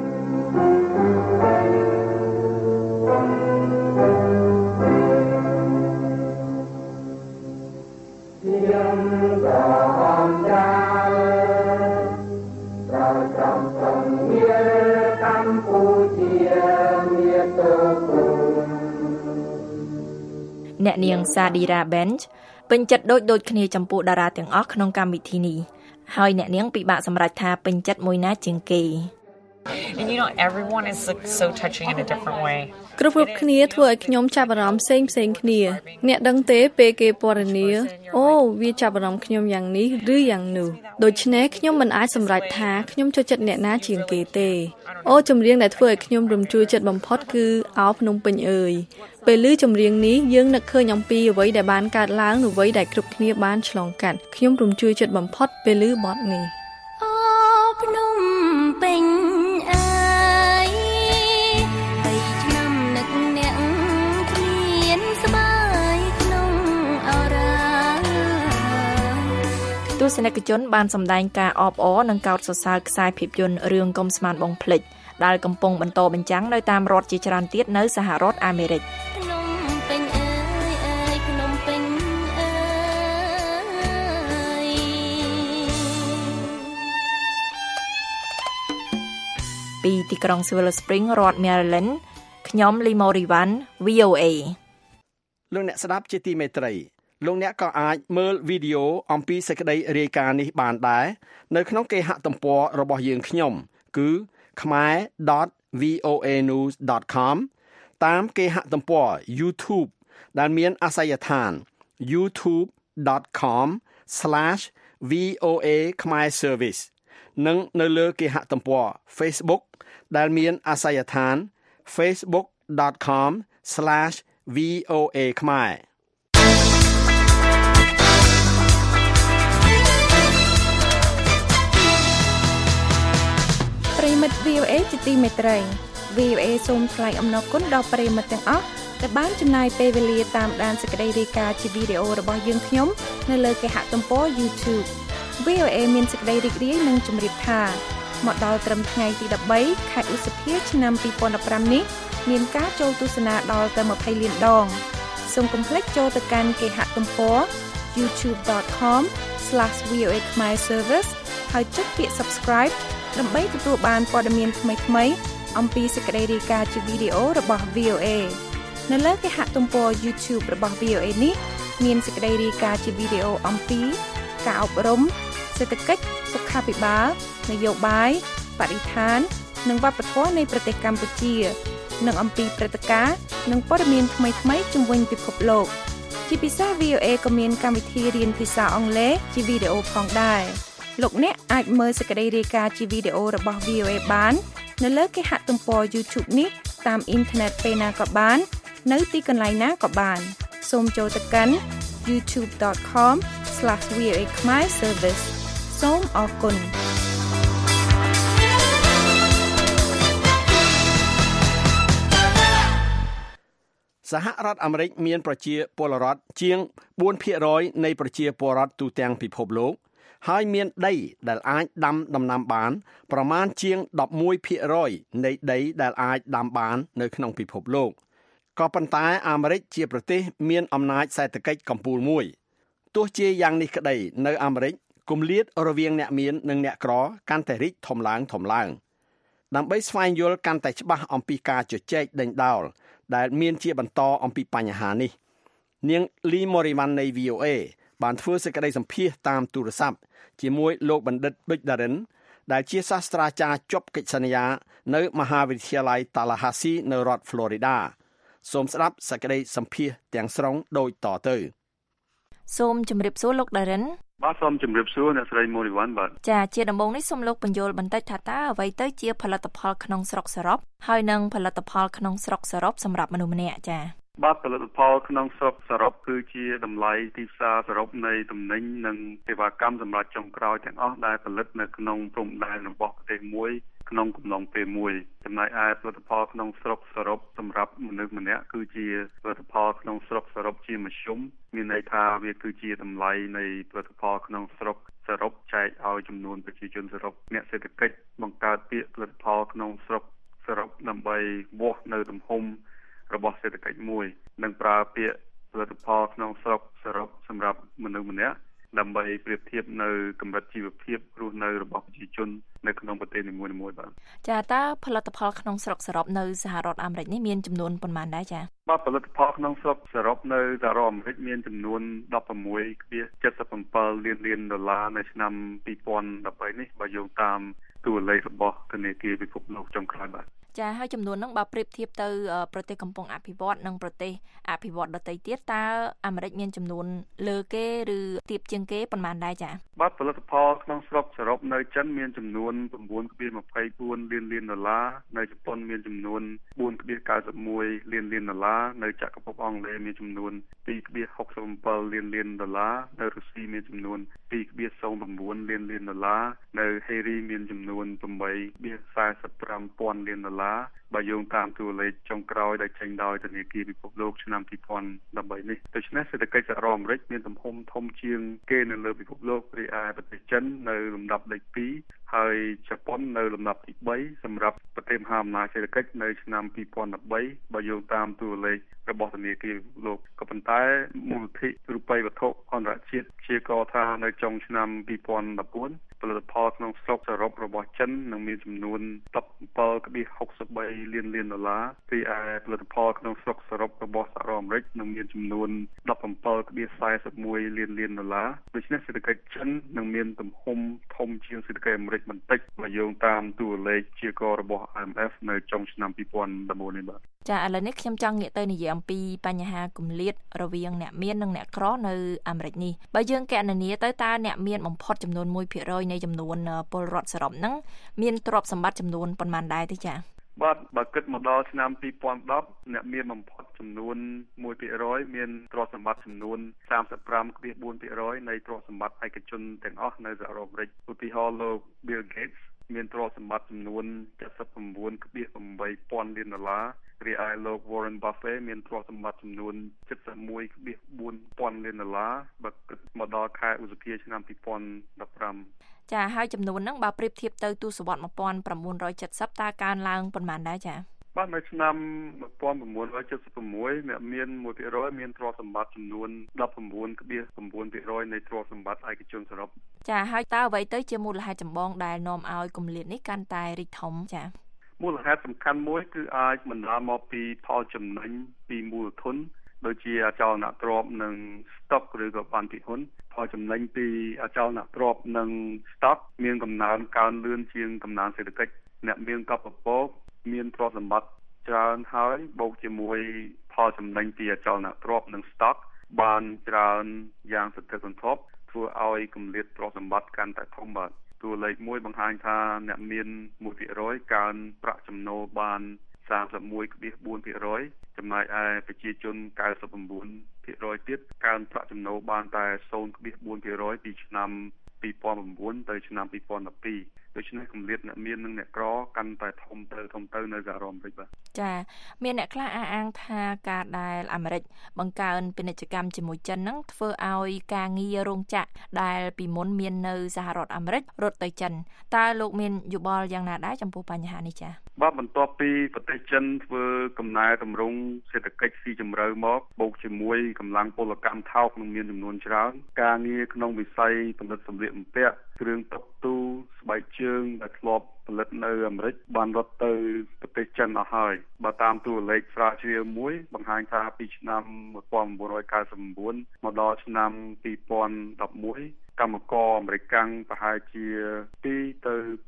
អ្នកនាង Sadira Bench ពេញចិត្តដូចគ្នាចំពោះតារាទាំងអស់ក្នុងកម្មវិធីនេះហើយអ្នកនាងពិបាកសម្រេចថាពេញចិត្តមួយណាជាងគេ And everyone is so touching in a different way. គ្រប់គ្នាធ្វើឲ្យខ្ញុំចាប់អារម្មណ៍ផ្សេងគ្នាអ្នកដឹងទេពេលគេពណ៌នាអូវាចាប់អារម្មណ៍ខ្ញុំយ៉ាងនេះឬយ៉ាងនោះដូច្នេះខ្ញុំមិនអាចសម្រេចថាខ្ញុំចូលចិត្តអ្នកណាជាងគេទេអូចម្រៀងដែលធ្វើឲ្យខ្ញុំរំជួលចិត្តបំផុតគឺអោភ្នំពេញអើយពេលឮចម្រៀងនេះយើងនឹកឃើញអំពីអ្វីដែលបានកើតឡើងនិងអ្វីដែលគ្រប់គ្នាបានឆ្លងកាត់ខ្ញុំរំជួលចិត្តបំផុតពេលឮបទនេះអូភ្នំពេញអើយ3ឆ្នាំនឹកអ្នកគ្មានស្បាយក្នុងអរ៉ាទស្សនិកជនបានសម្ដែងការអបអរនិងកោតសរសើរខ្សែភាពយន្តរឿងកុំស្មានបងភ្លេចដែលកំពុងបន្តបញ្ចាំងនៅតាមរដ្ឋជាច្រើនទៀតនៅសហរដ្ឋអាមេរិកពីទីក្រុង Silver Spring រដ្ឋ Maryland ខ្ញុំ Limori Van VOA លោកអ្នកស្ដាប់ជាទីមេត្រីលោកអ្នកក៏អាចមើលវីដេអូអំពីសេចក្តីរាយការណ៍នេះបានដែរនៅក្នុងគេហទំព័ររបស់យើងខ្ញុំគឺ khmer.voanews.com តាមគេហទំព័រ YouTube ដែលមានអាសយដ្ឋាន youtube.com/voa khmer service និងនៅលើគេហទំព័រ Facebook ដែលមានអាសយដ្ឋាន facebook.com/voa khmer ប្រិមិត្ត VOA ជាទីមេត្រី VOA សូមថ្លែងអំណរគុណដល់ប្រិមិត្តទាំងអស់ដែលបានចំណាយពេលវេលាតាមដានសេចក្តីរាយការណ៍ជាវីដេអូរបស់យើងខ្ញុំនៅលើគេហទំព័រ YouTube VOA មានសេចក្តីរីករាយនិងជម្រាបថាមកដល់ត្រឹមថ្ងៃទី13ខែឧសភាឆ្នាំ2015នេះមានការចូលទស្សនាដល់ទៅ20លានដងសូមកុំភ្លេចចូលទៅកាន់គេហទំព័រ youtube.com/voa khmer service ហើយចុចពាក្យ subscribe ដើម្បីទទួលបានព័ត៌មានថ្មីៗអំពីសេចក្តីរាយការណ៍ជាវីដេអូរបស់ VOA នៅលើគេហទំព័រ YouTube របស់ VOA នេះមានសេចក្តីរាយការណ៍ជាវីដេអូអំពីការអប់រំសេដ្ឋកិច្ចសុខាភិបាលនយោបាយបរិស្ថាននិងវប្បធម៌នៃប្រទេសកម្ពុជានិងអំពីព្រឹត្តិការណ៍និងព័ត៌មានថ្មីៗជុំវិញពិភពលោកជាពិសេស VOA ក៏មានកម្មវិធីរៀនភាសាអង់គ្លេសជាវីដេអូផងដែរលោកអ្នកអាចមើលសេចក្តីរាយការណ៍ជាវីដេអូរបស់ VOA បាននៅលើគេហទំព័រ YouTube នេះតាមអ៊ីនធឺណិតពេលណាក៏បាននៅទីកន្លែងណាក៏បានសូមចូលទៅកាន់ youtube.com/voa khmer service សូមអរគុណសហរដ្ឋអាមេរិកមានប្រជាពលរដ្ឋជាង 4% នៃប្រជាពលរដ្ឋទូទាំងពិភពលោកហើយមានដីដែលអាចដាំដំណាំបានប្រមាណជាង 11% នៃដីដែលអាចដាំបាននៅក្នុងពិភពលោកក៏ប៉ុន្តែអាមេរិកជាប្រទេសមានអំណាចសេដ្ឋកិច្ចកំពូលមួយទោះជាយ៉ាងនេះក្តីនៅអាមេរិកគម្លាតរវាងអ្នកមាននិងអ្នកក្រកាន់តែរីកធំឡើងដើម្បីស្វែងយល់កាន់តែច្បាស់អំពីការជជែកដេញដោលដែលមានជាបន្តអំពីបញ្ហានេះនាង Lee Morivan នៃ VOA បានធ្វើសេចក្តីសម្ភាសន៍តាមទូរស័ព្ទជាមួយលោកបណ្ឌិត Big Darren ដែលជាសាស្ត្រាចារ្យជាប់កិច្ចសន្យានៅមហាវិទ្យាល័យ Tallahassee នៅរដ្ឋ Florida សូមស្ដាប់សេចក្តីសម្ភាសន៍ទាំងស្រុងដូចតទៅសូមជម្រាបសួរលោក Darren បាទសូមជម្រាបសួរអ្នកស្រី Morivan បាទចាជាដំបូងនេះសូមលោកបញ្យល់បន្តិចថាតើអ្វីទៅជាផលិតផលក្នុងស្រុកសរុបហើយនិងផលិតផលក្នុងស្រុកសរុបសម្រាប់មនុស្សម្នាក់ចាបាទផលិតផលក្នុងស្រុកសរុបគឺជាតម្លៃទីផ្សារសរុបនៃទំនិញនិងសេវាកម្មសម្រាប់ចុងក្រោយទាំងអស់ដែលផលិតនៅក្នុងព្រំដែនរបស់ប្រទេសមួយក្នុងកំឡុងពេលមួយចំណែកឯផលិតផលក្នុងស្រុកសរុបសម្រាប់មនុស្សម្នាក់គឺជាផលិតផលក្នុងស្រុកសរុបជាមធ្យមមានន័យថាវាគឺជាតម្លៃនៃផលិតផលក្នុងស្រុកសរុបចែកឲ្យចំនួនប្រជាជនសរុបអ្នកសេដ្ឋកិច្ចបង្កើតពាក្យផលិតផលក្នុងស្រុកសរុបដើម្បីវាស់នៅទំហំរបស់សេដ្ឋកិច្ចមួយនិងប្រើពាក្យផលិតផលក្នុងស្រុកសរុបសម្រាប់មនុស្សម្នាក់ដើម្បីប្រៀបធៀបនៅកម្រិតជីវភាពរស់នៅរបស់ប្រជាជននៅក្នុងប្រទេសនីមួយៗបាទចាតើផលិតផលក្នុងស្រុកសរុបនៅសហរដ្ឋអាមេរិកនេះមានចំនួនប៉ុន្មានដែរចាបាទផលិតផលក្នុងស្រុកសរុបនៅសហរដ្ឋអាមេរិកមានចំនួន 16.77 លានដុល្លារនៅឆ្នាំ2013នេះបើយោងតាមតួលេខរបស់ធនាគារពិភពលោកចុងក្រោយបាទចាហើយចំនួនហ្នឹងបើប្រៀបធៀបទៅប្រទេសកំពុងអភិវឌ្ឍនិងប្រទេសអភិវឌ្ឍដទៃទៀតតើអាមេរិកមានចំនួនលើគេឬទាបជាងគេប៉ុន្មានដែរចាបាទផលិតផលក្នុងស្រុកសរុបនៅចិនមានចំនួន 9.24 លានដុល្លារនៅជប៉ុនមានចំនួន 4.91 លានដុល្លារនៅចក្រភពអង់គ្លេសមានចំនួន 2.67 លានដុល្លារនៅរុស្ស៊ីមានចំនួន 2.09 លានដុល្លារនៅហេរីមានចំនួន 8.45 លានដុល្លារបើយោងតាមតួលេខចុងក្រោយដែលចេញដោយធនាគារពិភពលោកឆ្នាំ2013នេះដូច្នេះសេដ្ឋកិច្ចសហរដ្ឋអាមេរិកមានទំហំធំជាងគេនៅលើពិភពលោករីឯប្រទេសចិននៅលំដាប់លេខ2ហើយជប៉ុននៅលំដាប់ទី3សម្រាប់ប្រទេសមហាអំណាចសេដ្ឋកិច្ចនៅឆ្នាំ2013បើយោងតាមតួលេខរបស់ធនាគារពិភពលោកក៏ប៉ុន្តែមូលធនរូបិយវត្ថុអន្តរជាតិព្យាករណ៍ថានៅចុងឆ្នាំ2014ផលិតផលក្នុងស្រុកសរុបរបស់ចិននឹងមានចំនួន 17.63 លានដុល្លាររីឯផលិតផលក្នុងស្រុកសរុបរបស់សហរដ្ឋអាមេរិកនឹងមានចំនួន 17.41 លានដុល្លារដូច្នេះសេដ្ឋកិច្ចចិននឹងមានទំហំធំជាងសេដ្ឋកិច្ចអាមេរិកបន្តិចបើយោងតាមតួលេខព្យាករណ៍របស់ IMF នៅចុងឆ្នាំ2014នេះបាទចាឥឡូវនេះខ្ញុំចង់ងាកទៅនិយាយអំពីបញ្ហាគម្លាតរវាងអ្នកមាននិងអ្នកក្រនៅអាមេរិកនេះបើយើងកណនាទៅតើអ្នកមានបំផុតចំនួន 1% នៃចំនួនពលរដ្ឋសរុបហ្នឹងមានទ្រព្យសម្បត្តិចំនួនប៉ុន្មានដែរទេចាបាទបើគិតមកដល់ឆ្នាំ2010អ្នកមានបំផុតចំនួន 1% មានទ្រព្យសម្បត្តិចំនួន 35.4% នៃទ្រព្យសម្បត្តិឯកជនទាំងអស់នៅសហរដ្ឋអាមេរិកឧទាហរណ៍លោក Bill Gates មានទ្រព្យសម្បត្តិចំនួន 79.8 ពាន់លានដុល្លាររីឯលោក Warren Buffett មានទ្រព្យសម្បត្តិចំនួន 71.4 ពាន់លានដុល្លារបើគិតមកដល់ខែឧសភាឆ្នាំ2015 ចាហើយចំនួនហ្នឹងបើប្រៀបធៀបទៅទសវត្សរ៍1970តើកើនឡើងប៉ុន្មានដែរចាបាទនៅឆ្នាំ1976អ្នកមាន 1% មានទ្រព្យសម្បត្តិចំនួន 19.9% នៃទ្រព្យសម្បត្តិឯកជនសរុបចាហើយតើអ្វីទៅជាមូលហេតុចម្បងដែលនាំឲ្យគម្លាតនេះកាន់តែរីកធំចាមូលហេតុសំខាន់មួយគឺអាចបណ្ដាលមកពីផលចំណេញពីមូលធនដូចជាអចលនទ្រព្យនិង stock ឬក៏បានពីហ៊ុនផលចំណេញពីអចលនទ្រព្យនិង stock មានកំណើនកើនលឿនជាងកំណើនសេដ្ឋកិច្ចអ្នកមានកប់ពពកមានទ្រព្យសម្បត្តិច្រើនហើយបូកជាមួយផលចំណេញពីអចលនទ្រព្យនិង stock បានច្រើនយ៉ាងសន្ធឹកសន្ធាប់ធ្វើឲ្យគម្លាតទ្រព្យសម្បត្តិកាន់តែធំបាទតួលេខមួយបង្ហាញថាអ្នកមាន 1% កើនប្រាក់ចំណូលបាន 31.4% ចំណែកឯប្រជាជន 99% ទៀតកើនប្រាក់ចំណូលបានតែ 0.4% ពីឆ្នាំ2009ទៅឆ្នាំ2012ដូច្នេះគម្លាតអ្នកមាននិងអ្នកក្រកាន់តែធំទៅនៅសហរដ្ឋអាមេរិកបាទចាមានអ្នកខ្លះអះអាងថាការដែលអាមេរិកបង្កើនពាណិជ្ជកម្មជាមួយចិនហ្នឹងធ្វើឲ្យការងាររោងចក្រដែលពីមុនមាននៅសហរដ្ឋអាមេរិករត់ទៅចិនតើលោកមានយោបល់យ៉ាងណាដែរចំពោះបញ្ហានេះចាបាទបន្ទាប់ពីប្រទេសចិនធ្វើកំណែតម្រង់សេដ្ឋកិច្ចស៊ីជម្រៅមកបូកជាមួយកម្លាំងពលកម្មថោកនឹងមានចំនួនច្រើនការងារក្នុងវិស័យផលិតសម្លៀកបំពាក់គ្រឿងតុបទូស្បែកជើងដែលធ្លាប់ផលិតនៅអាមេរិកបានរត់ទៅប្រទេសចិនអស់ហើយបើតាមតួលេខស្រាវជ្រាវមួយបង្ហាញថាពីឆ្នាំ1999មកដល់ឆ្នាំ2011កម្មករអាមេរិកប្រហែលជា2ទៅ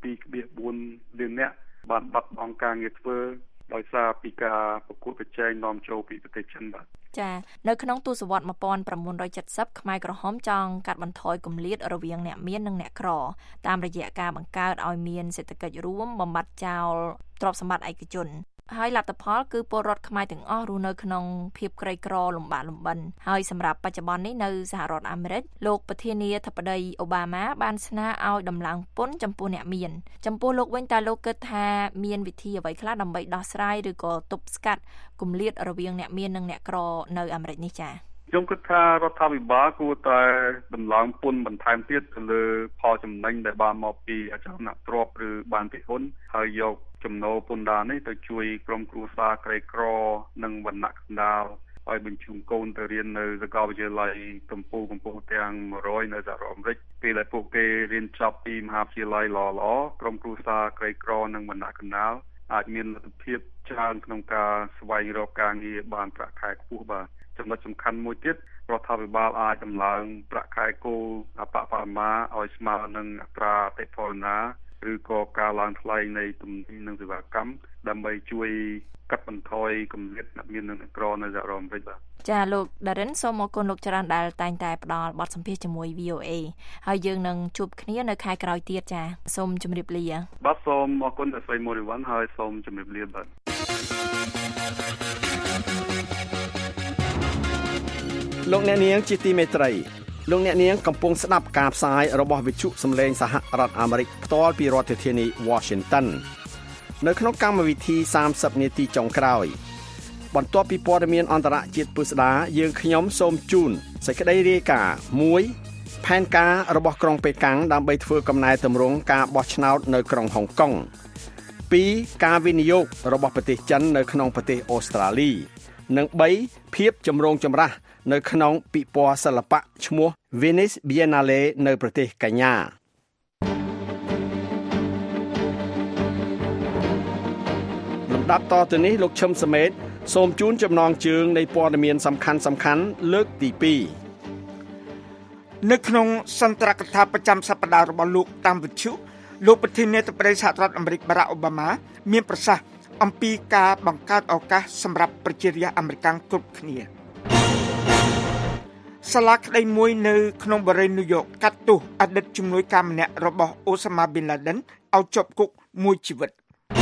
2.4 លាននាក់បានបាត់បង់ការងារធ្វើដោយសារពីការប្រកួតប្រជែងនាំចូលពីប្រទេសចិនបាទចានៅក្នុងទសវត្សរ៍1970ខ្មែរក្រហមចង់កាត់បន្ថយគម្លាតរវាងអ្នកមាននិងអ្នកក្រតាមរយៈការបង្កើតឲ្យមានសេដ្ឋកិច្ចរួមបំបត្តិចោលទ្រព្យសម្បត្តិឯកជនហើយលទ្ធផលគឺពលរដ្ឋខ្មែរទាំងអស់រស់នៅក្នុងភាពក្រីក្រលំបាកលំបិនហើយសម្រាប់បច្ចុប្បន្ននេះនៅសហរដ្ឋអាមេរិកលោកប្រធានាធិបតីអូបាម៉ាបានស្នើឲ្យដំឡើងពន្ធចំពោះអ្នកមានចំពោះលោកវិញតើលោកគិតថាមានវិធីអ្វីខ្លះដើម្បីដោះស្រាយឬក៏ទប់ស្កាត់គម្លាតរវាងអ្នកមាននិងអ្នកក្រនៅអាមេរិកនេះចា៎ខ្ញុំគិតថារដ្ឋាភិបាលគួរតែដំឡើងពន្ធបន្ថែមទៀតទៅលើផលចំណេញដែលបានមកពីអចលនទ្រព្យឬបានពីហ៊ុនហើយយកចំណូលពន្ធដារនេះទៅជួយក្រុមគ្រួសារក្រីក្រនិងវណ្ណៈកណ្ដាលឲ្យបញ្ជូនកូនទៅរៀននៅសាកលវិទ្យាល័យកម្ពុជាទាំង100នៅសហរដ្ឋអាមេរិកពេលដែលពួកគេរៀនចប់ពីមហាវិទ្យាល័យល្អៗក្រុមគ្រួសារក្រីក្រនិងវណ្ណៈកណ្ដាលអាចមានលទ្ធភាពច្រើនក្នុងការស្វែងរកការងារបានប្រាក់ខែខ្ពស់បាទចំណុចសំខាន់មួយទៀតរដ្ឋាភិបាលអាចដំឡើងប្រាក់ខែគោលអបបរមាឲ្យស្មើនឹងអត្រាអតិផរណាឬក៏ការឡើងថ្លៃនៃទំនិញនិងសេវាកម្មដើម្បីជួយកាត់បន្ថយគម្លាតអ្នកមាននិងអ្នកក្រនៅសហរដ្ឋអាមេរិកបាទចាលោក Darren សូមអរគុណលោកច្រើនដែលតែងតែផ្ដល់បទសម្ភាសន៍ជាមួយ VOA ហើយយើងនឹងជួបគ្នានៅខែក្រោយទៀតចាសូមជម្រាបលាបាទសូមអរគុណដល់ស្រីមូរីវ៉ាន់ហើយសូមជម្រាបលាបាទលោកអ្នកនាងជាទីមេត្រីលោកអ្នកនាងកំពុងស្ដាប់ការផ្សាយរបស់វិទ្យុសំឡេងសហរដ្ឋអាមេរិកផ្ទាល់ពីរដ្ឋធានី Washington នៅក្នុងកម្មវិធី30នាទីចុងក្រោយបន្ទាប់ពីព័ត៌មានអន្តរជាតិពិស្ដាយើងខ្ញុំសូមជូនសេចក្តីរាយការណ៍1ផែនការរបស់ក្រុងប៉េកាំងដើម្បីធ្វើកំណែទម្រង់ការបោះឆ្នោតនៅក្រុងហុងកុង2ការវិនិយោគរបស់ប្រទេសចិននៅក្នុងប្រទេសអូស្ត្រាលីនិង3ភាពចម្រូងចម្រាសនៅក្នុងពិព័រណ៍សិល្បៈឈ្មោះ Venice Biennale នៅប្រទេសកញ្ញាលំដាប់តទៅនេះលោកឈឹមសមេតសូមជូនចំណងជើងនៃព័ត៌មានសំខាន់លើកទី2 នៅក្នុងសន្ទរកថាប្រចាំសប្តាហ៍របស់លោកតាមវិទ្យុលោកប្រធានាធិបតីសហរដ្ឋអាមេរិកបារ៉ាក់អូបាម៉ាមានប្រសាសន៍អំពីការបង្កើតឱកាសសម្រាប់ប្រជារាស្ត្រអាមេរិកគ្រប់គ្នាសាលាក្តីមួយនៅក្នុងបរិយាញូវយ៉កកាត់ទោសអតីតជំនួយការម្នាក់របស់អូសាម៉ាប៊ីនឡាដិនឲ្យជាប់គុកមួយជីវិត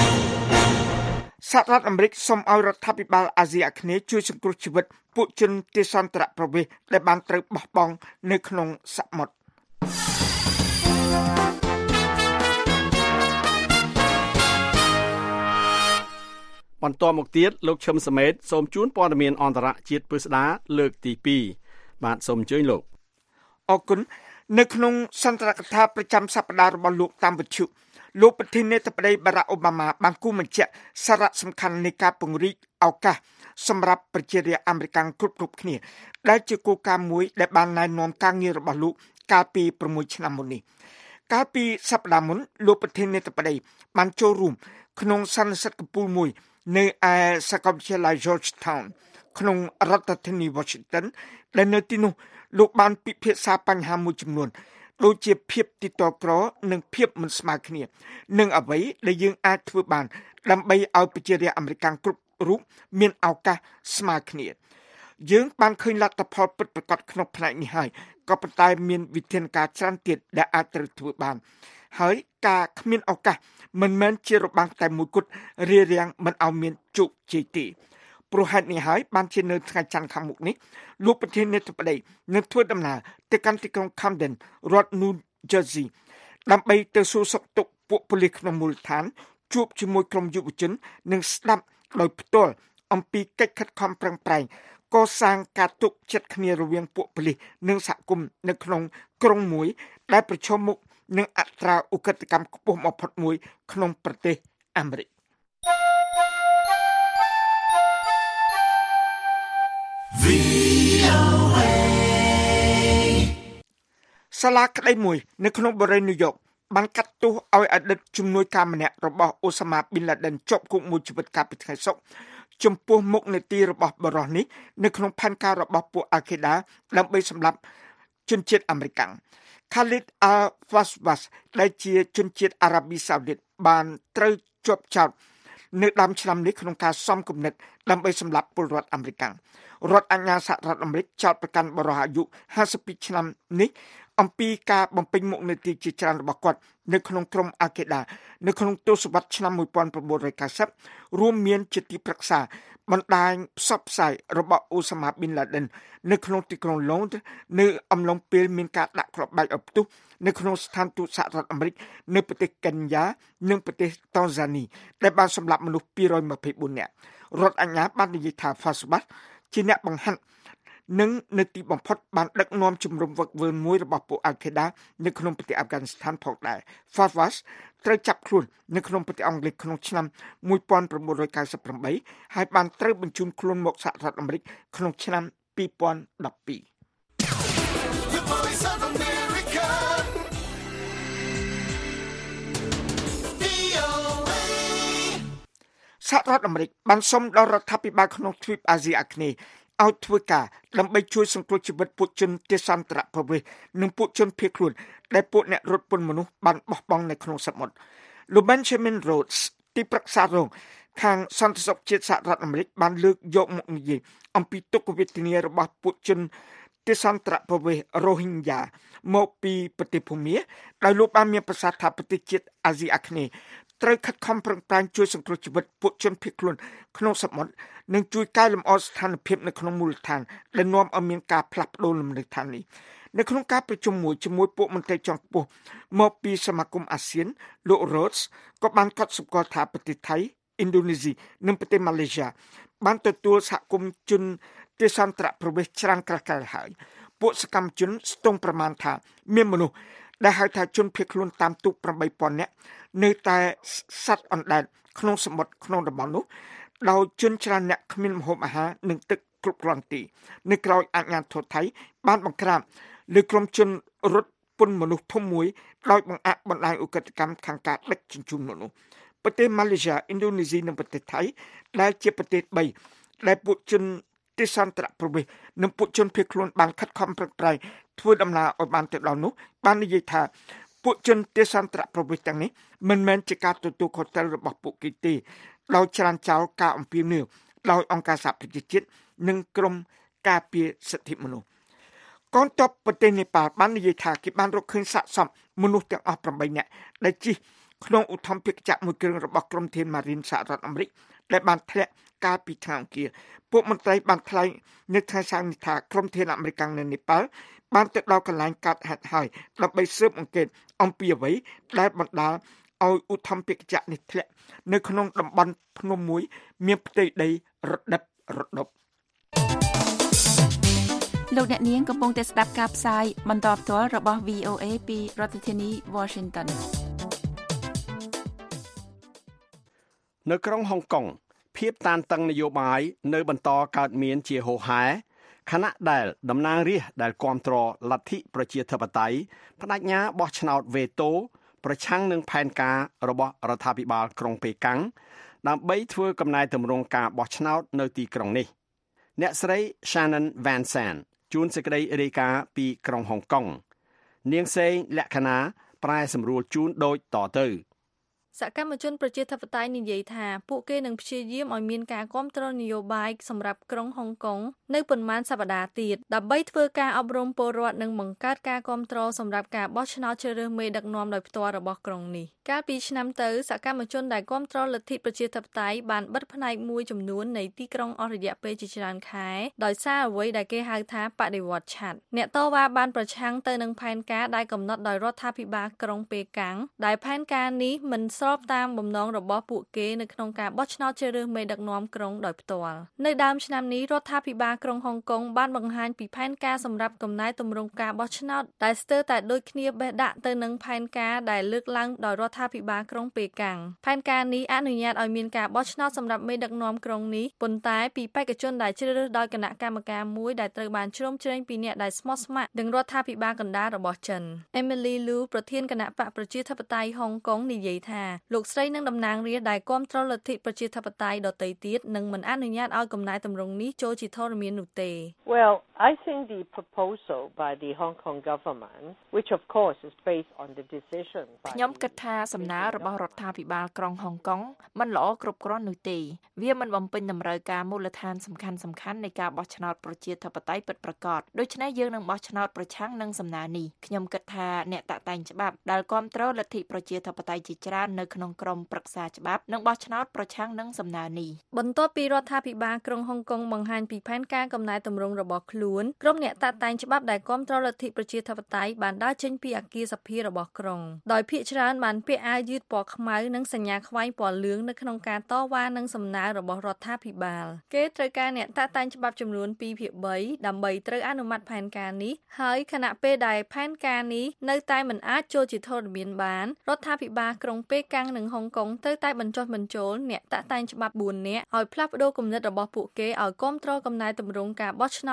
សហរដ្ឋអាមេរិកសូមឲ្យរដ្ឋាភិបាលអាស៊ីអាគ្នេយ៍ជួយសង្គ្រោះជីវិតពួកជនទេសន្តរប្រវេសន៍ដែលបានត្រូវបោះបង់នៅក្នុងសមុទ្របន្តមកទៀតលោកឈឹមសមេតសូមជូនព័ត៌មានអន្តរជាតិពិស្ដាលើកទី2បាទសូមអញ្ជើញលោកអរគុណនៅក្នុងសន្ទរកថាប្រចាំសប្តាហ៍របស់លោកតាមវិទ្យុលោកប្រធានាធិបតីបារ៉ាក់អូបាម៉ាបានគូបញ្ជាក់សារៈសំខាន់នៃការពង្រីកឱកាសសម្រាប់ប្រជារាស្ត្រអាមេរិកគ្រប់គ្នាដែលជាគោលការណ៍មួយដែលបានណែនាំការងាររបស់លោកកាលពី6ឆ្នាំមុននេះកាលពីសប្តាហ៍មុនលោកប្រធានាធិបតីបានចូលរួមក្នុងសន្និសីទកំពូលមួយនៅឯសាកលវិទ្យាល័យ Georgetown ក្នុងរដ្ឋធានី Washington ដែលនៅទីនោះលោកបានពិភាក្សាបញ្ហាមួយចំនួនដូចជាភាពទីតក្រនិងភាពមិនស្មើគ្នានិងអ្វីដែលយើងអាចធ្វើបានដើម្បីឲ្យប្រជារាស្ត្រអាមេរិកគ្រប់រូបមានឱកាសស្មើគ្នាយើងបានឃើញលទ្ធផលពិតប្រាកដក្នុងផ្នែកនេះហើយក៏ប៉ុន្តែមានវិធានការច្រើនទៀតដែលអាចត្រូវធ្វើបានហើយការគ្មានឱកាសមិនមែនជារបាំងតែមួយគត់រារាំងមិនឲ្យមានជោគជ័យទេព្រោះហេតុនេះហើយបានជានៅថ្ងៃច័ន្ទខាងមុខនេះលោកប្រធានាធិបតីនឹងធ្វើដំណើរទៅកាន់ទីក្រុង Camden រដ្ឋ New Jersey ដើម្បីទៅសួរសុខទុក្ខពួកប៉ូលីសក្នុងមូលដ្ឋានជួបជាមួយក្រុមយុវជននិងស្ដាប់ដោយផ្ទាល់អំពីកិច្ចខិតខំប្រឹងប្រែងកសាងការទុកចិត្តគ្នារវាងពួកប៉ូលីសនិងសហគមន៍នៅក្នុងក្រុងមួយដែលប្រឈមមុខនឹងអត្រាឧក្រិដ្ឋកម្មខ្ពស់បំផុតមួយក្នុងប្រទេសអាមេរិកសាលាក្តីមួយនៅក្នុងបរិយាញូវយ៉កបានកាត់ទោសឲ្យអតីតជំនួយការម្នាក់របស់អូសាម៉ាប៊ីនឡាដិនជាប់គុកមួយជីវិតកាលពីថ្ងៃសុក្រចំពោះមុខនីតិរបស់បរិះនេះនៅក្នុងផែនការរបស់ពួកអាខេដាដើម្បីសម្លាប់ជនជាតិអាមេរិកKhalid al-Fawaz ដែលជាជនជាតិអារ៉ាប៊ីសាអូឌីតបានត្រូវជាប់ចោទនៅដើមឆ្នាំនេះក្នុងការសំគំនិតដើម្បីសម្លាប់ពលរដ្ឋអាមេរិករដ្ឋអាជ្ញាសហរដ្ឋអាមេរិកចោទប្រកាន់បរិះអាយុ52ឆ្នាំនេះអំពីការបំពេញមុខនីតិជាច្រើនរបស់គាត់នៅក្នុងក្រុមអាកេដានៅក្នុងទសវត្សរ៍ឆ្នាំ1990រួមមានជាទីប្រឹក្សាបណ្ដាញផ្សព្វផ្សាយរបស់អូសាម៉ាប៊ីនឡាដិននៅក្នុងទីក្រុងឡុងដឺនៅអំឡុងពេលមានការដាក់គ្រាប់បែកឲ្យផ្ទុះនៅក្នុងស្ថានទូតសហរដ្ឋអាមេរិកនៅប្រទេសកេនយ៉ានិងប្រទេសតង់ហ្សានីដែលបានសម្លាប់មនុស្ស224នាក់រដ្ឋអាជ្ញាបាននិយាយថា Fawaz ជាអ្នកបង្ហាត់និងនៅទីបំផុតបានដឹកនាំជំរំវឹកវើមួយរបស់ពួកអាល់ខេដានៅក្នុងប្រទេសអាហ្វហ្គានីស្ថានផងដែរ Fawaz ត្រូវចាប់ខ្លួននៅក្នុងប្រទេសអង់គ្លេសក្នុងឆ្នាំ1998ហើយបានត្រូវបញ្ជូនខ្លួនមកសហរដ្ឋអាមេរិកក្នុងឆ្នាំ2012សហរដ្ឋអាមេរិកបានសុំដល់រដ្ឋាភិបាលក្នុងទ្វីបអាស៊ីអាគ្នេយ៍ឲ្យធ្វើការដើម្បីជួយសង្គ្រោះជីវិតពួកជនទេសន្តរប្រវេសន៍និងពួកជនភៀសខ្លួនដែលពួកអ្នករត់ពន្ធមនុស្សបានបោះបង់នៅក្នុងសមុទ្រលោក Benjamin Rhodes ទីប្រឹក្សារងខាងសន្តិសុខជាតិសហរដ្ឋអាមេរិកបានលើកយកមកនិយាយអំពីទុក្ខវេទនារបស់ពួកជនទេសន្តរប្រវេសន៍ Rohingya មកពីប្រទេសភូមាដោយលោកបានមានប្រសាសន៍ថាប្រទេសជាតិអាស៊ីអាគ្នេយ៍ត្រូវខិតខំប្រឹងប្រែងជួយសង្គ្រោះជីវិតពួកជនភៀសខ្លួនក្នុងសមុទ្រនិងជួយកែលម្អស្ថានភាពនៅក្នុងមូលដ្ឋានដែលនាំឲ្យមានការផ្លាស់ប្តូរលំនៅឋាននេះនៅក្នុងការប្រជុំមួយជាមួយពួកមន្ត្រីជាន់ខ្ពស់មកពីសមាគមអាស៊ានលោក Rhodes ក៏បានកត់សម្គាល់ថាប្រទេសថៃឥណ្ឌូនេស៊ីនិងប្រទេសម៉ាឡេស៊ីបានទទួលសហគមន៍ជនទេសន្តរប្រវេសន៍ច្រើនក្រាស់ក្រែលហើយពួកសកម្មជនស្ទង់ប្រមាណថាមានមនុស្សដែលហៅថាជនភៀសខ្លួនតាមទូក 8,000 នាក់នៅតែសត្វអណ្ដែតក្នុងសមុទ្រក្នុងតំបន់នោះដោយជនច្រើនអ្នកគ្មានម្ហូបអាហារនិងទឹកគ្រប់គ្រាន់ទេនៅក្រៅអាជ្ញាធរថៃបានបង្ក្រាបលើក្រុមជនរត់ពន្ធមនុស្សធំមួយដោយបង្អាក់បណ្ដាញឧក្រិដ្ឋកម្មខាងការដឹកជញ្ជូនមនុស្សប្រទេសម៉ាឡេស៊ីឥណ្ឌូនេស៊ីនិងប្រទេសថៃដែលជាប្រទេស3ដែលពួកជនទេសន្តរប្រវេសន៍និងពួកជនភៀសខ្លួនបានខិតខំប្រឹងប្រែងធ្វើដំណើរឲ្យបានទៅដល់នោះបាននិយាយថាពួកជនទេសន្តរប្រវេសន៍ទាំងនេះមិនមែនជាការទទួលខុសត្រូវរបស់ពួកគេទេដោយច្រានចោលការអំពាវនាវដោយអង្គការសហប្រជាជាតិនិងក្រុមការពារសិទ្ធិមនុស្សកងទ័ពប្រទេសនេប៉ាល់បាននិយាយថាគេបានរកឃើញសាកសពមនុស្សទាំងអស់8នាក់ដែលជិះក្នុងឧទ្ធម្ភាគចក្រមួយគ្រឿងរបស់ក្រុមធានម៉ារីនសហរដ្ឋអាមេរិកដែលបានធ្លាក់កាលពីថ្ងៃអង្គារពួកមន្ត្រីបានថ្លែងនៅថ្ងៃសៅរ៍នេះថាក្រុមធានអាមេរិកនៅនេប៉ាល់បានទៅដល់កន្លែងកាត់ហេតុហើយដើម្បីស៊ើបអង្កេតអំពីអ្វីដែលបណ្ដាលឲ្យឧទ្ធម្ភាគចក្រនេះធ្លាក់នៅក្នុងតំបន់ភ្នំមួយមានផ្ទៃដីរដិបរដប់លោកអ្នកនាងកំពុងតែស្ដាប់ការផ្សាយបន្តផ្ទាល់របស់ VOA ពីរដ្ឋធានី Washington នៅក្រុងហុងកុងភាពតានតឹងនយោបាយនៅបន្តកើតមានជាហូរហែខណៈដែលតំណាងរាស្ត្រដែលគាំទ្រលទ្ធិប្រជាធិបតេយ្យបដិញ្ញាបោះឆ្នោតវេតូប្រឆាំងនឹងផែនការរបស់រដ្ឋាភិបាលក្រុងប៉េកាំងដើម្បីធ្វើកំណែទម្រង់ការបោះឆ្នោតនៅទីក្រុងនេះអ្នកស្រី Shannon Van Sant ជួនសេចក្តីរាយការណ៍ពីក្រុងហុងកុងនាងសេងលក្ខណាប្រែសម្រួលជូនដូចតទៅសកម្មជនប្រជាធិបតេយ្យនិយាយថាពួកគេនឹងព្យាយាមឲ្យមានការគាំទ្រនយោបាយសម្រាប់ក្រុងហុងកុងនៅប៉ុន្មានសប្តាហ៍ទៀតដើម្បីធ្វើការអប់រំពលរដ្ឋនិងបង្កើតការគាំទ្រសម្រាប់ការបោះឆ្នោតជ្រើសរើសមេដឹកនាំដោយផ្ទាល់របស់ក្រុងនេះកាលពីឆ្នាំទៅសកម្មជនដែលគាំទ្រលទ្ធិប្រជាធិបតេយ្យបានបិទផ្នែកមួយចំនួននៃទីក្រុងអស់រយៈពេលជាច្រើនខែដោយសារអ្វីដែលគេហៅថាបដិវត្តឆាត់អ្នកតវ៉ាបានប្រឆាំងទៅនឹងផែនការដែលកំណត់ដោយរដ្ឋាភិបាលក្រុងប៉េកាំងដែលផែនការនេះមិនស្របតាមបំណងរបស់ពួកគេនៅក្នុងការបោះឆ្នោតជ្រើសរើសមេដឹកនាំក្រុងដោយផ្ទាល់នៅដើមឆ្នាំនេះរដ្ឋាភិបាលក្រុងហុងកុងបានបង្ហាញពីផែនការសម្រាប់កំណែទម្រង់ការបោះឆ្នោតដែលស្ទើរតែដូចគ្នាបេះដាក់ទៅនឹងផែនការដែលលើកឡើងដោយរដ្ឋាភិបាលក្រុងប៉េកាំងផែនការនេះអនុញ្ញាតឲ្យមានការបោះឆ្នោតសម្រាប់មេដឹកនាំក្រុងនេះប៉ុន្តែពីបេក្ខជនដែលជ្រើសរើសដោយគណៈកម្មការមួយដែលត្រូវបានជ្រោមជ្រែងពីអ្នកដែលស្មោះស្ម័គ្រនឹងរដ្ឋាភិបាលកណ្ដាលរបស់ចិន Emily Liu ប្រធានគណៈបកប្រជាធិបតេយ្យហុងកុងនិយាយថាលោកស្រីនឹងតំណាងរាស្ត្រដែលគាំទ្រលទ្ធិប្រជាធិបតេយ្យដទៃទៀតនឹងមិនអនុញ្ញាតឲ្យកំណែទម្រង់នេះចូលជាធរមាននោះទេ Well, I think the proposal by the Hong Kong government, which of course is based on the decision ខ្ញុំគិតថាសំណើរបស់រដ្ឋាភិបាលក្រុងហុងកុងមិនល្អគ្រប់គ្រាន់នោះទេវាមិនបំពេញតម្រូវការមូលដ្ឋានសំខាន់នៃការបោះឆ្នោតប្រជាធិបតេយ្យពិតប្រាកដដូច្នេះយើងនឹងបោះឆ្នោតប្រឆាំងនឹងសំណើនេះខ្ញុំគិតថាអ្នកតាក់តែងច្បាប់ដែលគាំទ្រលទ្ធិប្រជាធិបតេយ្យជាច្រើននៅក្នុងក្រុមប្រឹក្សាច្បាប់នឹងបោះឆ្នោតប្រឆាំងនឹងសំណើនេះបន្ទាប់ពីរដ្ឋាភិបាលក្រុងហុងកុងបង្ហាញពីផែនការកំណែទម្រង់របស់ខ្លួនក្រុមអ្នកតាក់តែងច្បាប់ដែលគាំទ្រលទ្ធិប្រជាធិបតេយ្យបានដើរចេញពីអគារសភារបស់ក្រុងដោយភាគច្រើនបានពាក់អាវយឺតពណ៌ខ្មៅនិងសញ្ញាខ្វែងពណ៌លឿងនៅក្នុងការតវ៉ានឹងសំណើរបស់រដ្ឋាភិបាលគេត្រូវការអ្នកតាក់តែងច្បាប់ចំនួន 2/3 ដើម្បីត្រូវអនុម័តផែនការនេះហើយខណៈពេលដែលផែនការនេះនៅតែមិនអាចចូលជាធរមានបានរដ្ឋាភិបាលក្រុងប៉េកាំងនិងហុងកុងត្រូវតែបញ្ចុះបញ្ចូលអ្នកតាក់តែងច្បាប់4នាក់ឲ្យផ្លាស់ប្ដូរគំនិតរបស់ពួកគេឲ្យគាំទ្រកំណែទម្រង់ការបោះឆ្នោតឲ្យទៅ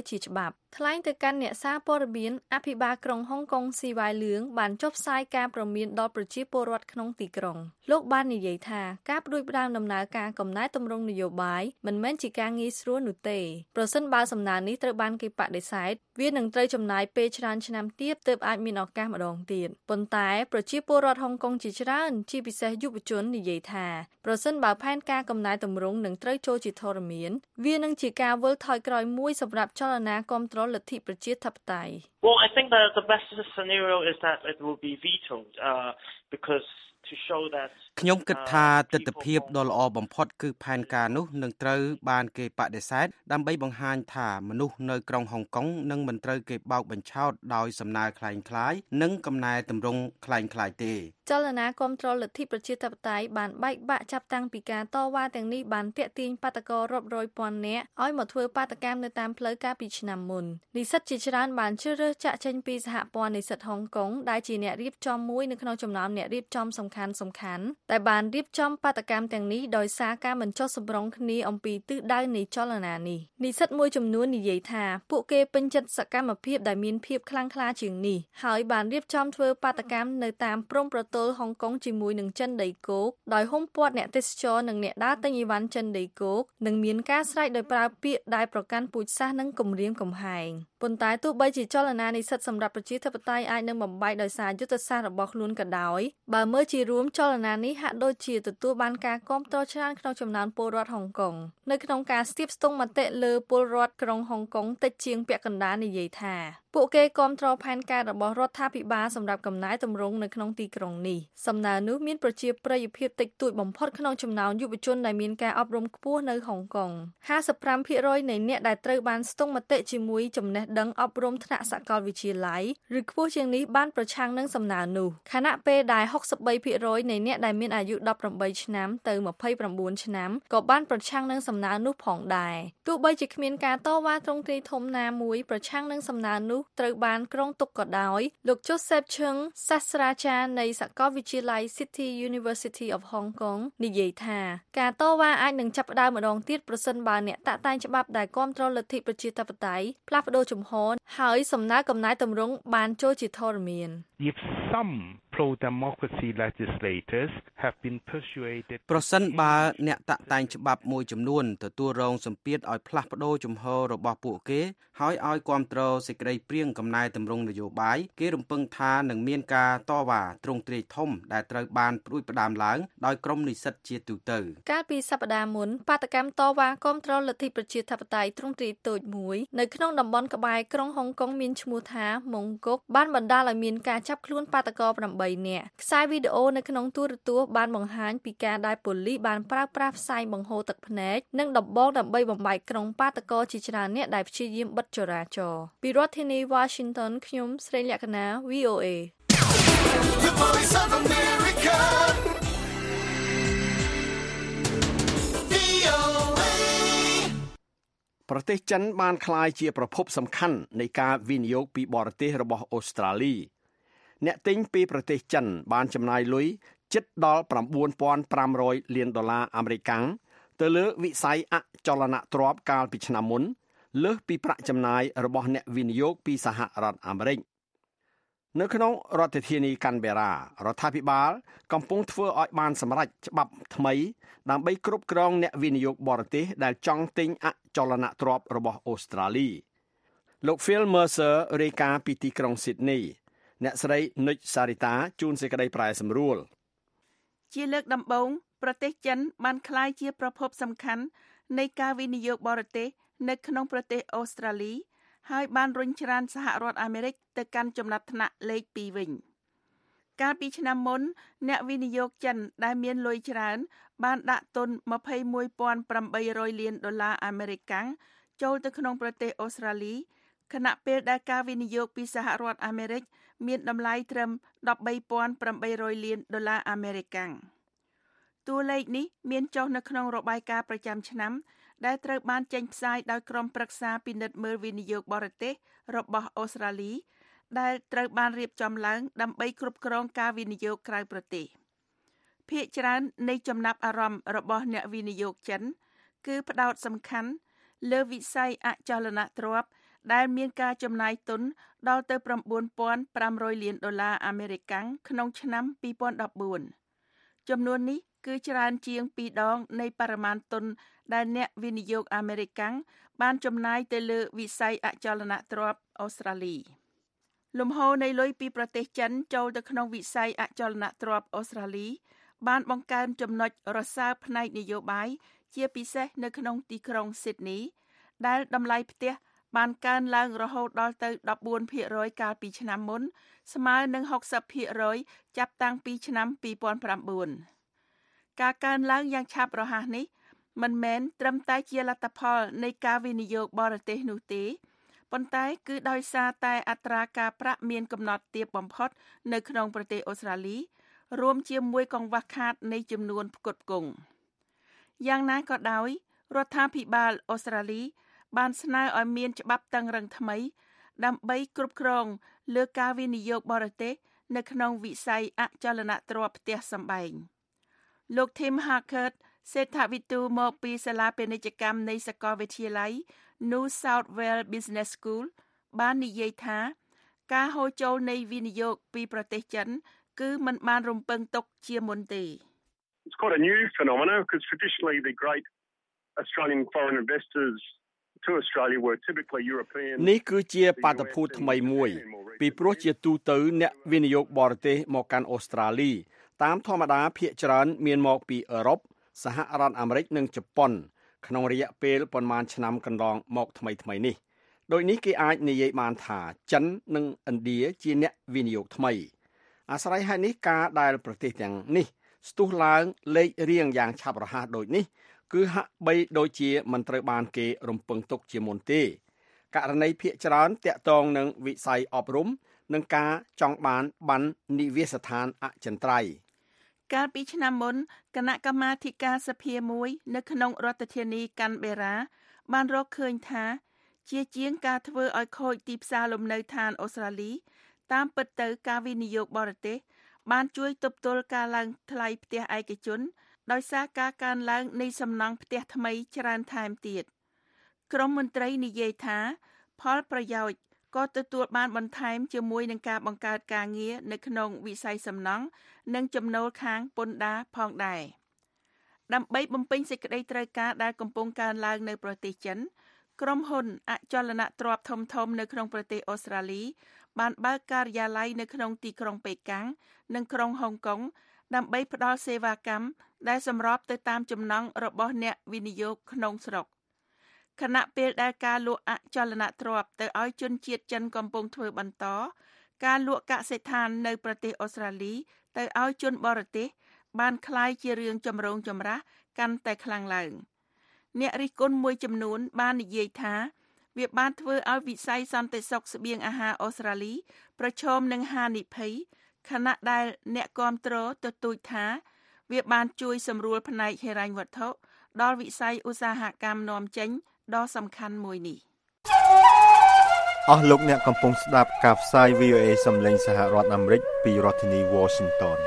ជាច្បាប់ថ្លែងទៅកាន់អ្នកសារព័ត៌មានអភិបាលក្រុងហុងកុងស៊ីវ៉ៃលឿងបានចុះផ្សាយការព្រមានដល់ប្រជាពលរដ្ឋក្នុងទីក្រុងលោកបាននិយាយថាការផ្ដួចផ្ដើមដំណើរការកំណែទម្រង់នយោបាយមិនមែនជាការងាយស្រួលនោះទេប្រសិនបើសំណើនេះត្រូវបានគេបដិសេធវានឹងត្រូវចំណាយពេលច្រើនឆ្នាំទៀតទើបអាចមានឱកាសម្ដងទៀតប៉ុន្តែប្រជាពលរដ្ឋហុងកុងជាច្រើនជាពិសេសយុវជននិយាយថាប្រសិនបើផែនការកំណែទម្រង់នឹងត្រូវចូលជាធរមានវានឹងជាការវិលថយក្រោយមួយសម្រាប់ចលនាគាំទ្រលទ្ធិប្រជាធិបតេយ្យ Well, I think that the best scenario is that it will be vetoed because to show that ខ្ញុំគិតថាទស្សនវិជ្ជាដ៏ល្អបំផុតគឺផែនការនោះនឹងត្រូវបានគេបដិសេធដើម្បីបង្ហាញថាមនុស្សនៅក្រុងហុងកុងនឹងមិនត្រូវគេបោកបញ្ឆោតដោយសំណើคล้ายៗនិងកំណែទម្រង់คล้ายៗទេចលនាគាំទ្រលទ្ធិប្រជាធិបតេយ្យបានបែកបាក់ចាប់តាំងពីការតវ៉ាទាំងនេះបានទាក់ទាញបាតកោរាប់រយពាន់នាក់ឲ្យមកធ្វើបាតកម្មនៅតាមផ្លូវកាលពីឆ្នាំមុននិស្សិតជាច្រើនបានជ្រើសរើសចាក់ចេញពីសហព័ន្ធនិស្សិតហុងកុងដែលជាអ្នករៀបចំមួយនៅក្នុងចំណោមអ្នករៀបចំសំខាន់ៗតែបានរៀបចំបាតកម្មទាំងនេះដោយសារការមិនចុះសម្រុងគ្នាអំពីទិសដៅនៃចលនានេះនិស្សិតមួយចំនួននិយាយថាពួកគេពេញចិត្តសកម្មភាពដែលមានភាពខ្លាំងក្លាជាងនេះហើយបានរៀបចំធ្វើបាតកម្មនៅតាមព្រំប្រទល់ហុងកុងជាមួយនឹងចិនដីគោកដោយហ៊ុំព័ទ្ធអ្នកទេសចរនិងអ្នកដើរទិញអីវ៉ាន់ចិនដីគោកនិងមានការស្រែកដោយប្រើពាក្យដែលប្រកាន់ពូជសាសន៍និងគំរាមកំហែងប៉ុន្តែទោះបីជាចលនានិស្សិតសម្រាប់ប្រជាធិបតេយ្យអាចនឹងបំបែកដោយសារយុទ្ធសាស្ត្ររបស់ខ្លួនក៏ដោយបើមើលជារួមចលនានេះហាក់ដូចជាទទួលបានការគាំទ្រច្រើនក្នុងចំណោមពលរដ្ឋហុងកុងនៅក្នុងការស្ទាបស្ទង់មតិលើពលរដ្ឋក្រុងហុងកុងតិចជាងពាក់កណ្ដាលនិយាយថាពួកគេគាំទ្រផែនការរបស់រដ្ឋាភិបាលសម្រាប់កំណែទម្រង់នៅក្នុងទីក្រុងនេះសំណើនោះមានប្រជាប្រិយភាពតិចតួចបំផុតក្នុងចំណោមយុវជនដែលមានការអប់រំខ្ពស់នៅហុងកុង 55% នៃអ្នកដែលត្រូវបានស្ទង់មតិជាមួយចំណេះដឹងអប់រំថ្នាក់សាកលវិទ្យាល័យឬខ្ពស់ជាងនេះបានប្រឆាំងនឹងសំណើនោះខណៈពេលដែល 63% នៃអ្នកដែលមានអាយុ18ឆ្នាំទៅ29ឆ្នាំក៏បានប្រឆាំងនឹងសំណើនោះផងដែរទោះបីជាគ្មានការតវ៉ាទ្រង់ទ្រាយធំណាមួយប្រឆាំងនឹងសំណើនោះត្រូវបានគ្រងទុកក៏ដោយលោក Joseph Chung សាស្ត្រាចារ្យនៃសាកលវិទ្យាល័យ City University of Hong Kong និយាយថាការតវ៉ាអាចនឹងចាប់ផ្ដើមម្ដងទៀតប្រសិនបើអ្នកតាក់តែងច្បាប់ដែលគាំទ្រលទ្ធិប្រជាធិបតេយ្យផ្លាស់ប្ដូរជំហរហើយសំណើកំណែទម្រង់បានចូលជាធរមាន If some pro-democracy legislators have been persuaded ប្រសិនបើអ្នកតាក់តែងច្បាប់មួយចំនួនទទួលរងសម្ពាធឲ្យផ្លាស់ប្ដូរជំហររបស់ពួកគេហើយឲ្យគាំទ្រសេចក្តីព្រាងកំណែទម្រង់នយោបាយគេរំពឹងថានឹងមានការតវ៉ាទ្រង់ទ្រាយធំដែលត្រូវបានផ្ដួចផ្ដើមឡើងដោយក្រុមនិស្សិតជាទូទៅកាលពីសប្តាហ៍មុនបាតកម្មតវ៉ាគាំទ្រលទ្ធិប្រជាធិបតេយ្យទ្រង់ទ្រាយតូចមួយនៅក្នុងតំបន់ក្បែរក្រុងហុងកុងមានឈ្មោះថាម៉ុងកុកបានបណ្ដាលឲ្យមានការចាប់ខ្លួនបាតកោ8នាក់ខ្សែវីដេអូនៅក្នុងទូរទស្សន៍បានបង្ហាញពីការដែលប៉ូលីសបានប្រើប្រាស់ផ្សែងបង្ហូរទឹកភ្នែកនិងដំបងដើម្បីបំបែកក្រុងបាតកោជាច្រើនអ្នកដែលព្យាយាមបិទចរាចរណ៍ពីរដ្ឋធានី Washington ខ្ញុំស្រីលក្ខណា VOA ប្រទេសចិនបានក្លាយជាប្រភពសំខាន់នៃការវិនិយោគពីបរទេសរបស់អូស្ត្រាលីអ្នកទិញពីប្រទេសចិនបានចំណាយលុយជិតដល់ $9,500 លានអាមេរិកទៅលើវិស័យអចលនទ្រព្យកាលពីឆ្នាំមុនលើសពីប្រាក់ចំណាយរបស់អ្នកវិនិយោគពីសហរដ្ឋអាមេរិកនៅក្នុងរដ្ឋធានីកាន់បេរ៉ារដ្ឋាភិបាលកំពុងធ្វើឲ្យបានសម្រេចច្បាប់ថ្មីដើម្បីគ្រប់គ្រងអ្នកវិនិយោគបរទេសដែលចង់ទិញអចលនទ្រព្យរបស់អូស្ត្រាលីលោក Phil Mercer រាយការណ៍ពីទីក្រុង Sydney អ្នកស្រី Nick Sarita ជួនសេចក្តីប្រែសម្រួលជាលើកដំបូងប្រទេសចិនបានក្លាយជាប្រភពសំខាន់នៃការវិនិយោគបរទេសនៅក្នុងប្រទេសអូស្ត្រាលីហើយបានរុញច្រានសហរដ្ឋអាមេរិកទៅកាន់ចំណាត់ថ្នាក់លេខ2វិញកាលពីឆ្នាំមុនអ្នកវិនិយោគចិនដែលមានលុយច្រើនបានដាក់ទុន $21,800 លានអាមេរិកចូលទៅក្នុងប្រទេសអូស្ត្រាលីខណៈពេលដែលការវិនិយោគពីសហរដ្ឋអាមេរិកមានតម្លៃត្រឹម $13,800 លានអាមេរិកតួលេខនេះមានចុះនៅក្នុងរបាយការណ៍ប្រចាំឆ្នាំដែលត្រូវបានចេញផ្សាយដោយក្រុមប្រឹក្សាពិនិត្យមើលវិនិយោគបរទេសរបស់អូស្ត្រាលីដែលត្រូវបានរៀបចំឡើងដើម្បីគ្រប់គ្រងការវិនិយោគក្រៅប្រទេសភាគច្រើននៃចំណាប់អារម្មណ៍របស់អ្នកវិនិយោគចិនគឺផ្ដោតសំខាន់លើវិស័យអចលនទ្រព្យដែលមានការចំណាយទុនដល់ទៅ $9,500 លានក្នុងឆ្នាំ 2014 ចំនួននេះគឺច្រើនជាង2ដងនៃបរិមាណទុនដែលអ្នកវិនិយោគអាមេរិកបានចំណាយទៅលើវិស័យអចលនទ្រព្យអូស្ត្រាលីលំហូរនៃលុយពីប្រទេសចិនចូលទៅក្នុងវិស័យអចលនទ្រព្យអូស្ត្រាលីបានបង្កើនចំណុចរសើបផ្នែកនយោបាយជាពិសេសនៅក្នុងទីក្រុង Sydney ដែលតម្លៃផ្ទះបានកើនឡើងរហូតដល់ទៅ 14% កាលពីឆ្នាំមុនស្មើនឹង 60% ចាប់តាំងពីឆ្នាំ 2009 ការកើនឡើងយ៉ាងឆាប់រហ័សនេះមិនមែនត្រឹមតែជាលទ្ធផលនៃការវិនិយោគបរទេសនោះទេប៉ុន្តែគឺដោយសារតែអត្រាការប្រាក់មានកំណត់ទាបបំផុតនៅក្នុងប្រទេសអូស្ត្រាលីរួមជាមួយកង្វះខាតនៃចំនួនផ្គត់ផ្គង់យ៉ាងណាក៏ដោយរដ្ឋាភិបាលអូស្ត្រាលីបានស្នើឲ្យមានច្បាប់តឹងរ៉ឹងថ្មីដើម្បីគ្រប់គ្រងលើការវិនិយោគបរទេសនៅក្នុងវិស័យអចលនទ្រព្យផ្ទះសម្បែងលោក Tim Harker សេដ្ឋវិទូមកពីសាលាពាណិជ្ជកម្មនៃសាកលវិទ្យាល័យ New South Wales Business School បាននិយាយថាការហូរចូលនៃវិនិយោគពីប្រទេសចិនគឺមិនបានរំពឹងទុកជាមុនទេ It's quite a new phenomenon because traditionally the great Australian foreign investors to Australia were typically European នេះគឺជាបាតុភូតថ្មីមួយពីព្រោះជាទូទៅអ្នកវិនិយោគបរទេសមកកាន់អូស្ត្រាលីតាមធម្មតាភាគច្រើនមានមកពីអឺរ៉ុបសហរដ្ឋអាមេរិកនិងជប៉ុនក្នុងរយៈពេលប៉ុន្មានឆ្នាំកន្លងមកថ្មីនេះដោយនេះគេអាចនិយាយបានថាចិននិងឥណ្ឌាជាអ្នកវិនិយោគថ្មីអាស្រ័យហេតុនេះការដែលប្រទេសទាំងនេះស្ទុះឡើងលេខរៀងយ៉ាងឆាប់រហ័សដូចនេះគឺហាក់បីដូចជាមិនត្រូវបានគេរំពឹងទុកជាមុនទេករណីភាគច្រើនតាក់ទងនឹងវិស័យអប់រំនិងការចង់បានបណ្ណនិវាសដ្ឋានអចិន្ត្រៃយ៍កាលពីឆ្នាំមុនគណៈកម្មាធិការសភាមួយនៅក្នុងរដ្ឋធានីកាន់បេរ៉ាបានរកឃើញថាជាជាងការធ្វើឲ្យខូចទីផ្សារលំនៅឋានអូស្ត្រាលីតាមពិតទៅការវិនិយោគបរទេសបានជួយទប់ទល់ការឡើងថ្លៃផ្ទះឯកជនដោយសារការកើនឡើងនៃសំណង់ផ្ទះថ្មីច្រើនថែមទៀតក្រមមន្ត្រីនិយាយថាផលប្រយោជន៍ក៏ទទួលបានបន្ថែមជាមួយនឹងការបង្កើតការងារនៅក្នុងវិស័យសំណង់និងចំណូលខាងពន្ធដារផងដែរដើម្បីបំពេញសេចក្តីត្រូវការដែលកំពុងកើនឡើងនៅប្រទេសចិនក្រុមហ៊ុនអចលនទ្រព្យធំៗនៅក្នុងប្រទេសអូស្ត្រាលីបានបើកការិយាល័យនៅក្នុងទីក្រុងប៉េកាំងនិងក្រុងហុងកុងដើម្បីផ្ដល់សេវាកម្មដែលសម្របទៅតាមចំណង់របស់អ្នកវិនិយោគក្នុងស្រុកខណៈពេលដែលការលក់អចលនទ្រព្យទៅឲ្យជនជាតិចិនកំពុងធ្វើបន្តការលក់កសិដ្ឋាននៅប្រទេសអូស្ត្រាលីទៅឲ្យជនបរទេសបានคล้ายជារឿងចម្រូងចម្រាសកាន់តែខ្លាំងឡើងអ្នករិះគន់មួយចំនួនបាននិយាយថាវាបានធ្វើឲ្យវិស័យសន្តិសុខស្បៀងអាហារអូស្ត្រាលីប្រឈមនឹងហានិភ័យខណៈដែលអ្នកគាំទ្រទទូចថាវាបានជួយសម្រួលផ្នែកហិរញ្ញវត្ថុដល់វិស័យឧស្សាហកម្មនាំចេញដ៏សំខាន់មួយនេះអស់លោកអ្នកកំពុងស្ដាប់ការផ្សាយ VOA សំឡេងសហរដ្ឋអាមេរិកពីរដ្ឋធានី Washington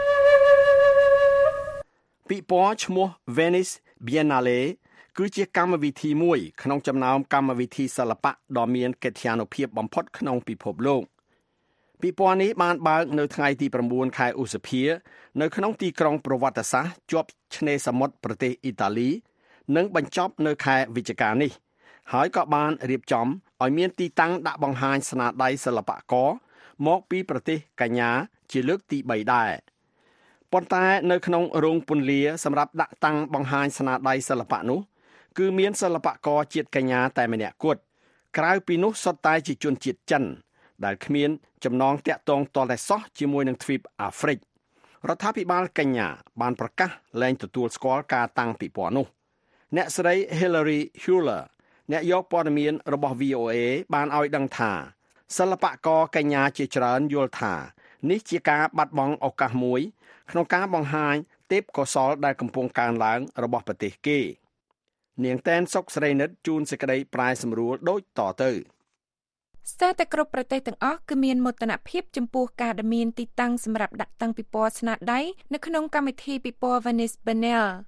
ពិព័រណ៍ឈ្មោះ Venice Biennale គឺជាកម្មវិធីមួយក្នុងចំណោមកម្មវិធីសិល្បៈដ៏មានកិត្យានុភាពបំផុតក្នុងពិភពលោកពិព័រណ៍នេះបានបើកនៅថ្ងៃទី9ខែឧសភានៅក្នុងទីក្រុងប្រវត្តិសាស្ត្រជាប់ឆ្នេរសមុទ្រប្រទេសអ៊ីតាលីនិងបញ្ចប់នៅខែវិច្ឆិកានេះហើយក៏បានរៀបចំឲ្យមានទីតាំងដាក់បង្ហាញស្នាដៃសិល្បករមកពីប្រទេសកញ្ញាជាលើកទី3ដែរប៉ុន្តែនៅក្នុងរោងពន្លាសម្រាប់ដាក់តាំងបង្ហាញស្នាដៃសិល្បៈនោះគឺមានសិល្បករជាតិកញ្ញាតែម្នាក់គត់ក្រៅពីនោះសុទ្ធតែជាជនជាតិចិនដែលគ្មានចំណងតាក់ទងទាល់តែសោះជាមួយនឹងទ្វីបអាហ្វ្រិករដ្ឋាភិបាលកញ្ញាបានប្រកាសលែងទទួលស្គាល់ការតាំងពិព័រណ៍នោះអ្នកស្រី Hillary Huller អ្នកយកព័ត៌មានរបស់ VOA បានឲ្យដឹងថាសិល្បករកញ្ញាជាច្រើនយល់ថានេះជាការបាត់បង់ឱកាសមួយក្នុងការបង្ហាញទេពកោសល្យដែលកំពុងកើនឡើងរបស់ប្រទេសគេនាងតែនសុកស្រីនិតជូនសេចក្តីប្រាយសម្រួលដូចតទៅស្ទើរតែគ្រប់ប្រទេសទាំងអស់គឺមានមោទនភាពចំពោះការដែលមានទីតាំងសម្រាប់ដាក់តាំងពិព័រណ៍ស្នាដៃនៅក្នុងកម្មវិធីពិព័រណ៍ Venice Biennale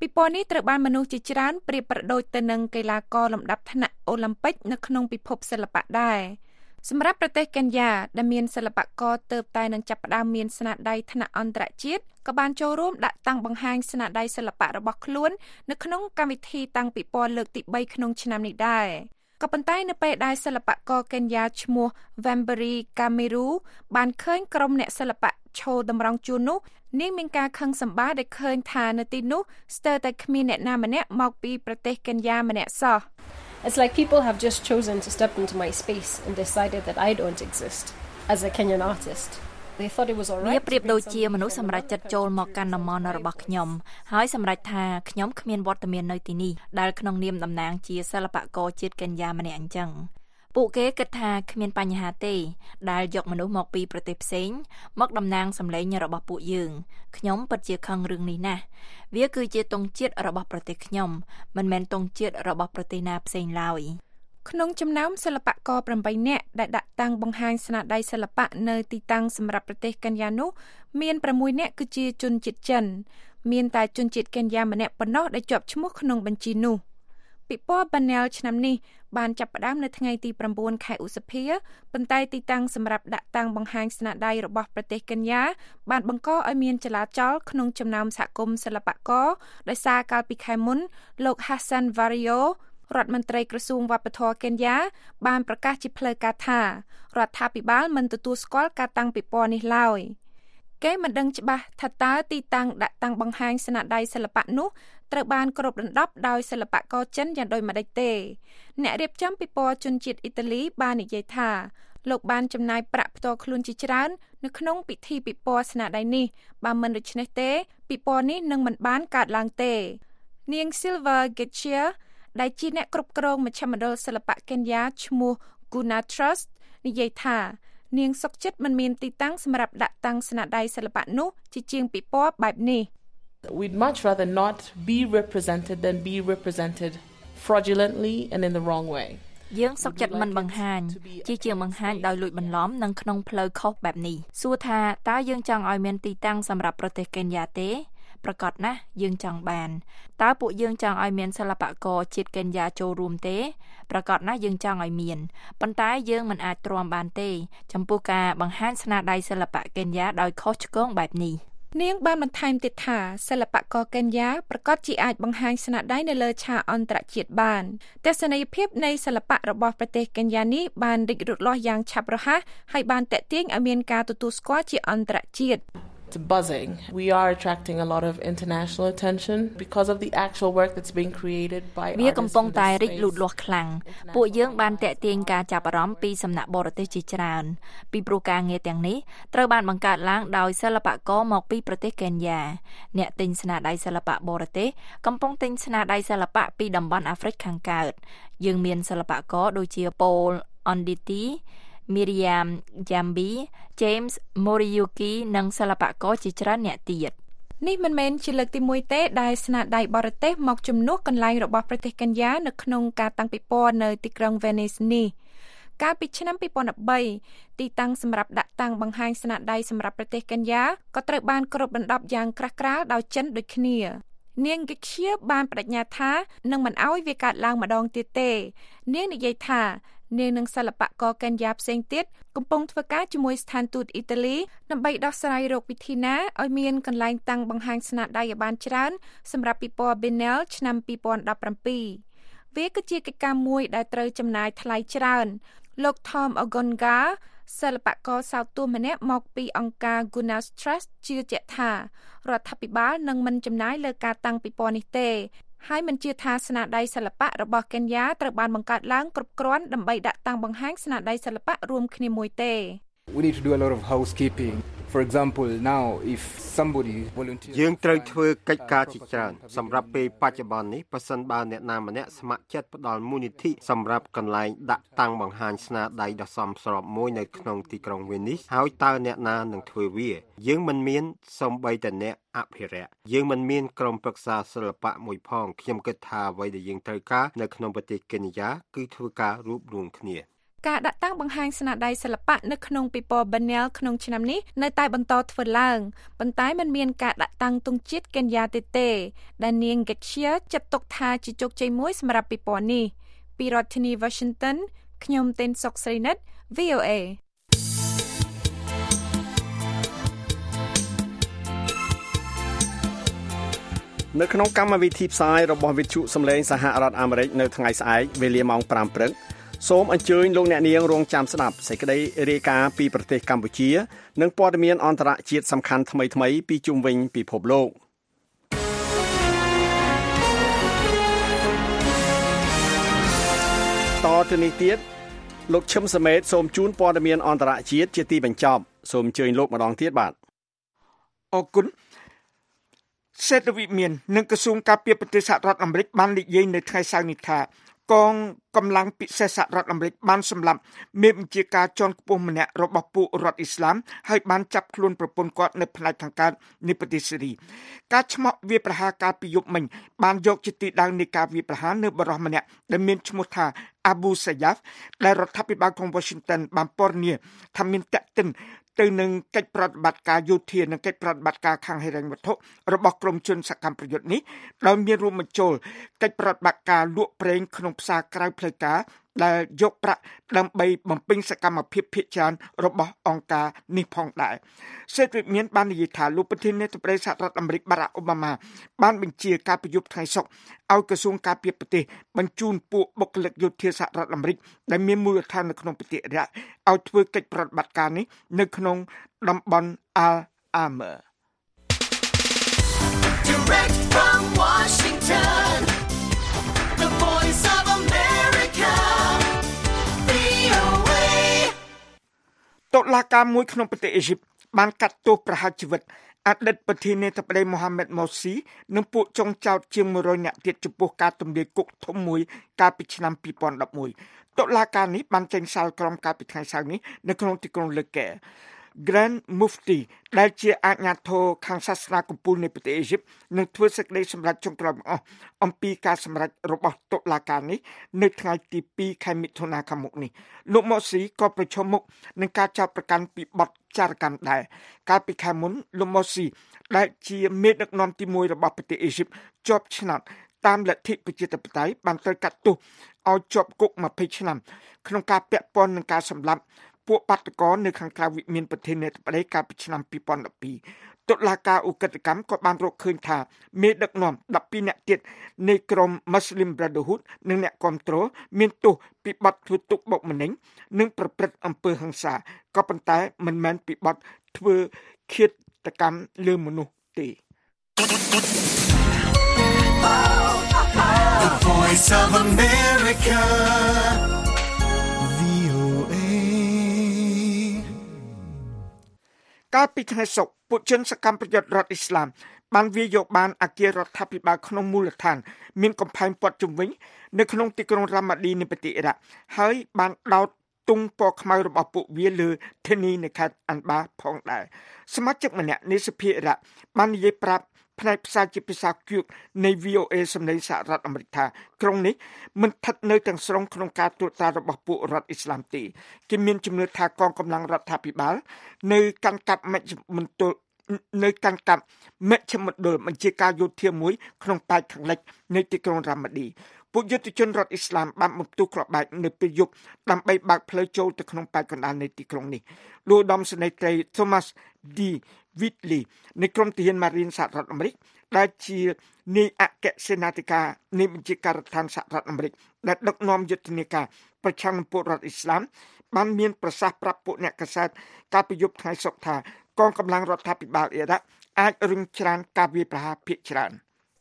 ពិព័រណ៍នេះត្រូវបានមនុស្សជាច្រើនប្រៀបប្រដូចទៅនឹងកីឡាករលំដាប់ថ្នាក់អូឡ িম্প ិកនៅក្នុងពិភពសិល្បៈដែរសម្រាប់ប្រទេសកេនយ៉ាដែលមានសិល្បករទើបតែនឹងចាប់ផ្ដើមមានស្នាដៃថ្នាក់អន្តរជាតិក៏បានចូលរួមដាក់តាំងបង្ហាញស្នាដៃសិល្បៈរបស់ខ្លួននៅក្នុងកម្មវិធីតាំងពិព័រណ៍លើកទី3ក្នុងឆ្នាំនេះដែរក៏ប៉ុន្តែនៅពេលដែលសិល្បករកេនយ៉ាឈ្មោះ Wamburi Kameru បានឃើញក្រុមអ្នកសិល្បៈឈរតម្រង់ជួរនោះនាងមានការខឹងសម្បារដែលឃើញថានៅទីនោះស្ទើរតែគ្មានអ្នកណាម្នាក់មកពីប្រទេសកេនយ៉ាម្នាក់សោះ It's like people have just chosen to step into my space and decided that I don't exist as a Kenyan artist. They thought it was all right. វាប្រៀបដូចជាមនុស្សសម្រាប់ចិត្តចូលមកកាន់តំបន់របស់ខ្ញុំហើយសម្រាប់ថាខ្ញុំគ្មានវត្តមាននៅទីនេះដែលក្នុងនាមតំណាងជាសិល្បករជាតិកេនយ៉ាម្នាក់អញ្ចឹងពួកគេគិតថាគ្មានបញ្ហាទេដែលយកមនុស្សមកពីប្រទេសផ្សេងមកតំណាងសម្លេងរបស់ពួកយើងខ្ញុំពិតជាខឹងរឿងនេះណាស់វាគឺជាទង់ជាតិរបស់ប្រទេសខ្ញុំមិនមែនទង់ជាតិរបស់ប្រទេសណាផ្សេងឡើយក្នុងចំណោមសិល្បករ8នាក់ដែលដាក់តាំងបង្ហាញស្នាដៃសិល្បៈនៅទីតាំងសម្រាប់ប្រទេសកេនយ៉ានោះមាន6នាក់គឺជាជនជាតិចិនមានតែជនជាតិកេនយ៉ាម្នាក់ប៉ុណ្ណោះដែលជាប់ឈ្មោះក្នុងបញ្ជីនោះពិព័រណ៍ Biennale ឆ្នាំនេះបានចាប់ផ្ដើមនៅថ្ងៃទី9ខែឧសភាប៉ុន្តែទីតាំងសម្រាប់ដាក់តាំងបង្ហាញស្នាដៃរបស់ប្រទេសកេនយ៉ាបានបង្កឲ្យមានចលាចលក្នុងចំណោមសហគមន៍សិល្បករដោយសារកាលពីខែមុនលោក Hassan Wario រដ្ឋមន្ត្រីក្រសួងវប្បធម៌កេនយ៉ាបានប្រកាសជាផ្លូវការថារដ្ឋាភិបាលមិនទទួលស្គាល់ការតាំងពិព័រណ៍នេះឡើយគេមិនដឹងច្បាស់ថាតើទីតាំងដាក់តាំងបង្ហាញស្នាដៃសិល្បៈនោះត្រូវបានគ្របដណ្ដប់ដោយសិល្បករចិនយ៉ាងដូចម្តេចទេអ្នករៀបចំពិព័រណ៍ជនជាតិអ៊ីតាលីបាននិយាយថាលោកបានចំណាយប្រាក់ផ្ទាល់ខ្លួនជាច្រើននៅក្នុងពិធីពិព័រណ៍ស្នាដៃនេះបើមិនដូច្នេះទេពិព័រណ៍នេះនឹងមិនបានកើតឡើងទេនាង Silva Getchia ដែលជាអ្នកគ្រប់គ្រងមជ្ឈមណ្ឌលសិល្បៈកេនយ៉ាឈ្មោះ Guna Trust និយាយថានាងសុខចិត្តមិនមានទីតាំងសម្រាប់ដាក់តាំងស្នាដៃសិល្បៈនោះជាជាងពិព័រណ៍បែបនេះ We'd much rather not be represented than be represented fraudulently and in the wrong way. យើងសុខចិត្តមិនបង្ហាញជាជាងបង្ហាញដោយលួចបន្លំនិងក្នុងផ្លូវខុសបែបនេះសួរថាតើយើងចង់ឲ្យមានទីតាំងសម្រាប់ប្រទេសកេនយ៉ាទេប្រកាសណាស់យើងចង់បានតើពួកយើងចង់ឲ្យមានសិល្បករជាតិកេនយ៉ាចូលរួមទេប្រកាសណាស់យើងចង់ឲ្យមានប៉ុន្តែយើងមិនអាចទ្រាំបានទេចំពោះការបង្ហាញស្នាដៃសិល្បៈកេនយ៉ាដោយខុសឆ្គងបែបនេះនាងបានបន្ថែមទៀតថាសិល្បករកេនយ៉ាប្រកាសជាអាចបង្ហាញស្នាដៃនៅលើឆាកអន្តរជាតិបានទស្សនីយភាពនៃសិល្បៈរបស់ប្រទេសកេនយ៉ានេះបានរីកលូតលាស់យ៉ាងឆាប់រហ័សហើយបានទាក់ទាញឲ្យមានការទទួលស្គាល់ជាអន្តរជាតិ It's buzzing. We are attracting a lot of international attention because of the actual work that's being created by artists. វាកំពុងតែរីកលូតលាស់ខ្លាំងពួកយើងបានទាក់ទាញការចាប់អារម្មណ៍ពីសំណាក់បរទេសជាច្រើនពីព្រោះការងារទាំងនេះត្រូវបានបង្កើតឡើងដោយសិល្បករមកពីប្រទេសកេនយ៉ាអ្នកទិញស្នាដៃសិល្បៈបរទេសកំពុងទិញស្នាដៃសិល្បៈពីតំបន់អាហ្វ្រិកខាងកើតយើងមានសិល្បករដូចជា Paul Onditi Miriam Jambi James Moriyuki និងសិល្បករជាច្រើនអ្នកទៀតនេះមិនមែនជាលើកទី1ទេដែលស្នាដៃបរទេសមកជំនួសកន្លែងរបស់ប្រទេសកេនយ៉ានៅក្នុងការតាំងពិព័រណ៍នៅទីក្រុង Venice នេះកាលពីឆ្នាំ2013ទីតាំងសម្រាប់ដាក់តាំងបង្ហាញស្នាដៃសម្រាប់ប្រទេសកេនយ៉ាក៏ត្រូវបានគ្របដណ្ដប់យ៉ាងក្រាស់ក្រែលដោយចិនដូចគ្នានាង Getchia បានបដិញ្ញាថានឹងមិនអោយវាកើតឡើងម្ដងទៀតទេនាងនិយាយថានាងនិងសិល្បករកេនយ៉ាផ្សេងទៀតកំពុងធ្វើការជាមួយស្ថានទូតអ៊ីតាលីដើម្បីដោះស្រាយរកវិធីណាឲ្យមានកន្លែងតាំងបង្ហាញស្នាដៃឲ្យបានច្រើនសម្រាប់ពិព័រណ៍ Biennale ឆ្នាំ2017វាគឺជាកិច្ចការមួយដែលត្រូវចំណាយថ្លៃច្រើនលោក Tom Ogonga សិល្បករសោតទោសម្នាក់មកពីអង្គការ Guna Trust ជឿជាក់ថារដ្ឋាភិបាលនឹងមិនចំណាយលើការតាំងពិព័រណ៍នេះទេហើយមិនជឿថាស្នាដៃសិល្បៈរបស់កេនយ៉ាត្រូវបានបង្កើតឡើងគ្រប់គ្រាន់ដើម្បីដាក់តាំងបង្ហាញស្នាដៃសិល្បៈរួមគ្នាមួយទេ We need to do a lot of housekeeping. For example, now if somebody volunteers យើងត្រូវធ្វើកិច្ចការជាច្រើនសម្រាប់ពេលបច្ចុប្បន្ននេះប្រសិនបើអ្នកណាម្នាក់ស្ម័គ្រចិត្តផ្ដល់មូលនិធិសម្រាប់កន្លែងដាក់តាំងបង្ហាញស្នាដៃដ៏សមស្របមួយនៅក្នុងទីក្រុង Venice ហើយតើអ្នកណានឹងធ្វើវាយើងមិនមានសូម្បីតែអ្នកអភិរក្សយើងមិនមានក្រុមប្រឹក្សាសិល្បៈមួយផងខ្ញុំគិតថាអ្វីដែលយើងត្រូវការនៅក្នុងប្រទេសកេនយ៉ាគឺធ្វើការរួបរวมគ្នាការដាក់តាំងបង្ហាញស្នាដៃសិល្បៈនៅក្នុងពិព័រណ៍ Biennale ក្នុងឆ្នាំនេះនៅតែបន្តធ្វើឡើងប៉ុន្តែមិនមានការដាក់តាំងទង់ជាតិកេនយ៉ាទេដែលនាង Getchia ចាត់ទុកថាជាជោគជ័យមួយសម្រាប់ពិព័រណ៍នេះពីរដ្ឋធានី Washington ខ្ញុំទេនសុកស្រីនិត VOA នៅក្នុងកម្មវិធីផ្សាយរបស់វិទ្យុសំឡេងសហរដ្ឋអាមេរិកនៅថ្ងៃស្អែកវេលាម៉ោង 5 ព្រឹកសូមអញ្ជើញលោកអ្នកនាងរងចាំស្ដាប់សេចក្តីរាយការណ៍ពីប្រទេសកម្ពុជានិងព័ត៌មានអន្តរជាតិសំខាន់ថ្មីៗពីជុំវិញពិភពលោកតទៅនេះទៀតលោកឈឹមសមេតសូមជូនព័ត៌មានអន្តរជាតិជាទីបញ្ចប់សូមអញ្ជើញលោកម្ដងទៀតបាទអរគុណសេដ្ឋវិមាននិងក្រសួងការពារប្រទេសសហរដ្ឋអាមេរិកបាននិយាយនៅថ្ងៃសៅរ៍នេះថាកងកម្លាំងពិសេសសហរដ្ឋអាមេរិកបានសម្លាប់មេបញ្ជាការជាន់ខ្ពស់ម្នាក់របស់ពួករដ្ឋអ៊ីស្លាមហើយបានចាប់ខ្លួនប្រពន្ធគាត់នៅផ្នែកខាងកើតនៃប្រទេសស៊េរីការឆ្មក់វាប្រហារការពីយប់មិញបានយកជាទីតាំងនៃការវាប្រហារនៅបរិសម្នាក់ដែលមានឈ្មោះថា Abu Sayyaf ដែលរដ្ឋាភិបាលក្រុង Washington បានពណ៌នាថាមានតេតិនទៅនឹងកិច្ចប្រតិបត្តិការយោធានិងកិច្ចប្រតិបត្តិការខាងហិរញ្ញវត្ថុរបស់ក្រមជនសកម្មប្រយុទ្ធនេះដោយមានរួមបញ្ចូលកិច្ចប្រតិបត្តិការលក់ប្រេងក្នុងផ្សារក្រៅផ្លូវការដែលយកប្រាក់ដើម្បីបំពេញសកម្មភាពភាគច្រើនរបស់អង្គការនេះផងដែរសេដ្ឋវិមានបាននិយាយថាលោកប្រធានាធិបតីសហរដ្ឋអាមេរិកបារ៉ាក់អូបាម៉ាបានបញ្ជាការប្រយុទ្ធថ្ងៃសុក្រឲ្យក្រសួងការពារប្រទេសបញ្ជូនពួកបុគ្គលិកយោធាសហរដ្ឋអាមេរិកដែលមានមូលដ្ឋាននៅក្នុងប្រទេសអ៊ីរ៉ាក់ឲ្យធ្វើកិច្ចប្រតិបត្តិការនេះនៅក្នុងតំបន់ Al-Amr Direct from Washington The Voice of America VOA តុលាការមួយក្នុងប្រទេសអ៊ីជីបបានកាត់ទោសប្រហារជីវិតអតីតប្រធានាធិបតីមូហាម៉េតម៉ូស៊ីនិងពួកចុងចោតជាង100នាក់ទៀតចំពោះការទម្លាយគុកធំមួយកាលពីឆ្នាំ2011តុលាការនេះបានចេញសាលក្រមកាលពីថ្ងៃសៅរ៍នេះនៅក្នុងទីក្រុងលើកែGrand Mufti ដែលជាអាជ្ញាធរខាងសាសនាកំពូលនៃប្រទេសអ៊ីជីបនឹងធ្វើសេចក្តីសម្រេចចុងក្រោយបង្អស់អំពីការសម្រេចរបស់តុលាការនេះនៅថ្ងៃទី2ខែមិថុនាខាងមុខនេះលោកម៉ូស៊ីក៏ប្រឈមមុខនឹងការចោទប្រកាន់ពីបទចារកម្មដែរកាលពីខែមុនលោកម៉ូស៊ីដែលជាមេដឹកនាំទី1របស់ប្រទេសអ៊ីជីបជាប់ឆ្នោតតាមលទ្ធិប្រជាធិបតេយ្យបានត្រូវកាត់ទោសឲ្យជាប់គុក20ឆ្នាំក្នុងការពាក់ព័ន្ធនឹងការសម្លាប់ពួកបាតកោនៅខាងក្រៅវិមានប្រធានាធិបតីកាលពីឆ្នាំ2012តុលាការឧក្រិដ្ឋកម្មក៏បានរកឃើញថាមេដឹកនាំ12នាក់ទៀតនៃក្រុម Muslim Brotherhood និងអ្នកគាំទ្រមានទោសពីបទធ្វើទុកបុកម្នេញនិងប្រព្រឹត្តអំពើហិង្សាក៏ប៉ុន្តែមិនមែនពីបទធ្វើឃាតកម្មលើមនុស្សទេ The Voice of America កាលពីថ្ងៃសុក្រពួកជនសកម្មប្រយុទ្ធរដ្ឋអ៊ីស្លាមបានវាយយកបានអគាររដ្ឋាភិបាលក្នុងមូលដ្ឋានមានកំផែងព័ទ្ធជុំវិញនៅក្នុងទីក្រុងរ៉ាម៉ាឌីនៃប្រទេសអ៊ីរ៉ាក់ហើយបានដោតទង់ពណ៌ខ្មៅរបស់ពួកវាលើធានីនៅខេត្តអាន់បាផងដែរសមាជិកម្នាក់នៃសភាអ៊ីរ៉ាក់បាននិយាយប្រាប់ផ្នែកផ្សាយជាភាសាគៀកនៃ VOA សម្លេងសហរដ្ឋអាមេរិកថាក្រុងនេះមិនស្ថិតនៅទាំងស្រុងក្នុងការត្រួតត្រារបស់ពួករដ្ឋអ៊ីស្លាមទេគេមានជំនឿថាកងកម្លាំងរដ្ឋាភិបាលនៅកាន់កាប់មជ្ឈមណ្ឌលបញ្ជាការយោធាមួយក្នុងប៉ែកខាងលិចនៃទីក្រុងរ៉ាម៉ាឌីពួកយុទ្ធជនរដ្ឋអ៊ីស្លាមបានបន្ទុះក្របបែកនៅពេលយប់ដើម្បីបើកផ្លូវចូលទៅក្នុងប៉ែកកណ្ដាលនៃទីក្រុងនេះលោកឧត្តមសេនីយ៍ត្រី Thomas D. Whitley នៃក្រុមទាហានម៉ារីនសហរដ្ឋអាមេរិកដែលជានាយអគ្គសេនាធិការនៃបញ្ជាការដ្ឋានសហរដ្ឋអាមេរិកដែលដឹកនាំយុទ្ធនាការប្រឆាំងនឹងពួករដ្ឋអ៊ីស្លាមបានមានប្រសាសន៍ប្រាប់ពួកអ្នកកាសែតកាលពីយប់ថ្ងៃសុក្រថាកងកម្លាំងរដ្ឋាភិបាលអ៊ីរ៉ាក់អាចរឹងច្រានការវាយប្រហារភាគច្រើន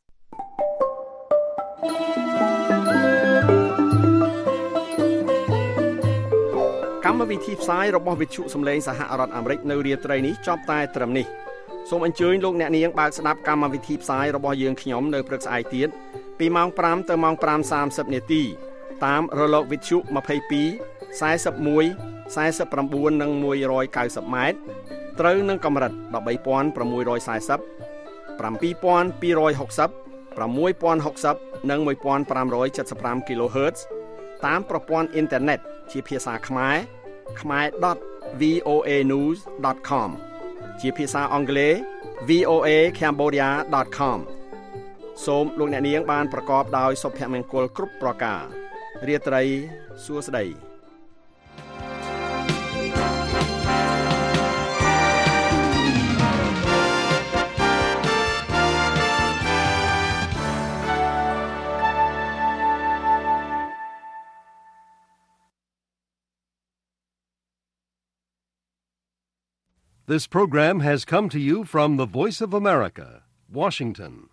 កម្មវិធីផ្សាយរបស់វិទ្យុសំឡេងសហរដ្ឋអាមេរិកនៅរាត្រីនេះចប់តែត្រឹមនេះសូមអញ្ជើញលោកអ្នកនាងបើកស្ដាប់កម្មវិធីផ្សាយរបស់យើងខ្ញុំនៅព្រឹកស្អែកទៀតពីម៉ោង 5 ទៅម៉ោង 5:30 នាទីតាមរលកវិទ្យុ22 41 49 និង 190 ម៉ែត្រត្រូវនឹងកម្រិត 13640 7260 6060 និង 1575 kHz តាមប្រព័ន្ធអ៊ីនធឺណិតជាភាសាខ្មែរ khmer.voanews.com ជាភាសាអង់គ្លេស voacambodia.com សូមលោកអ្នកនាងបានប្រកបដោយសុភមង្គលគ្រប់ប្រការរាត្រីសួស្តី This program has come to you from the Voice of America, Washington.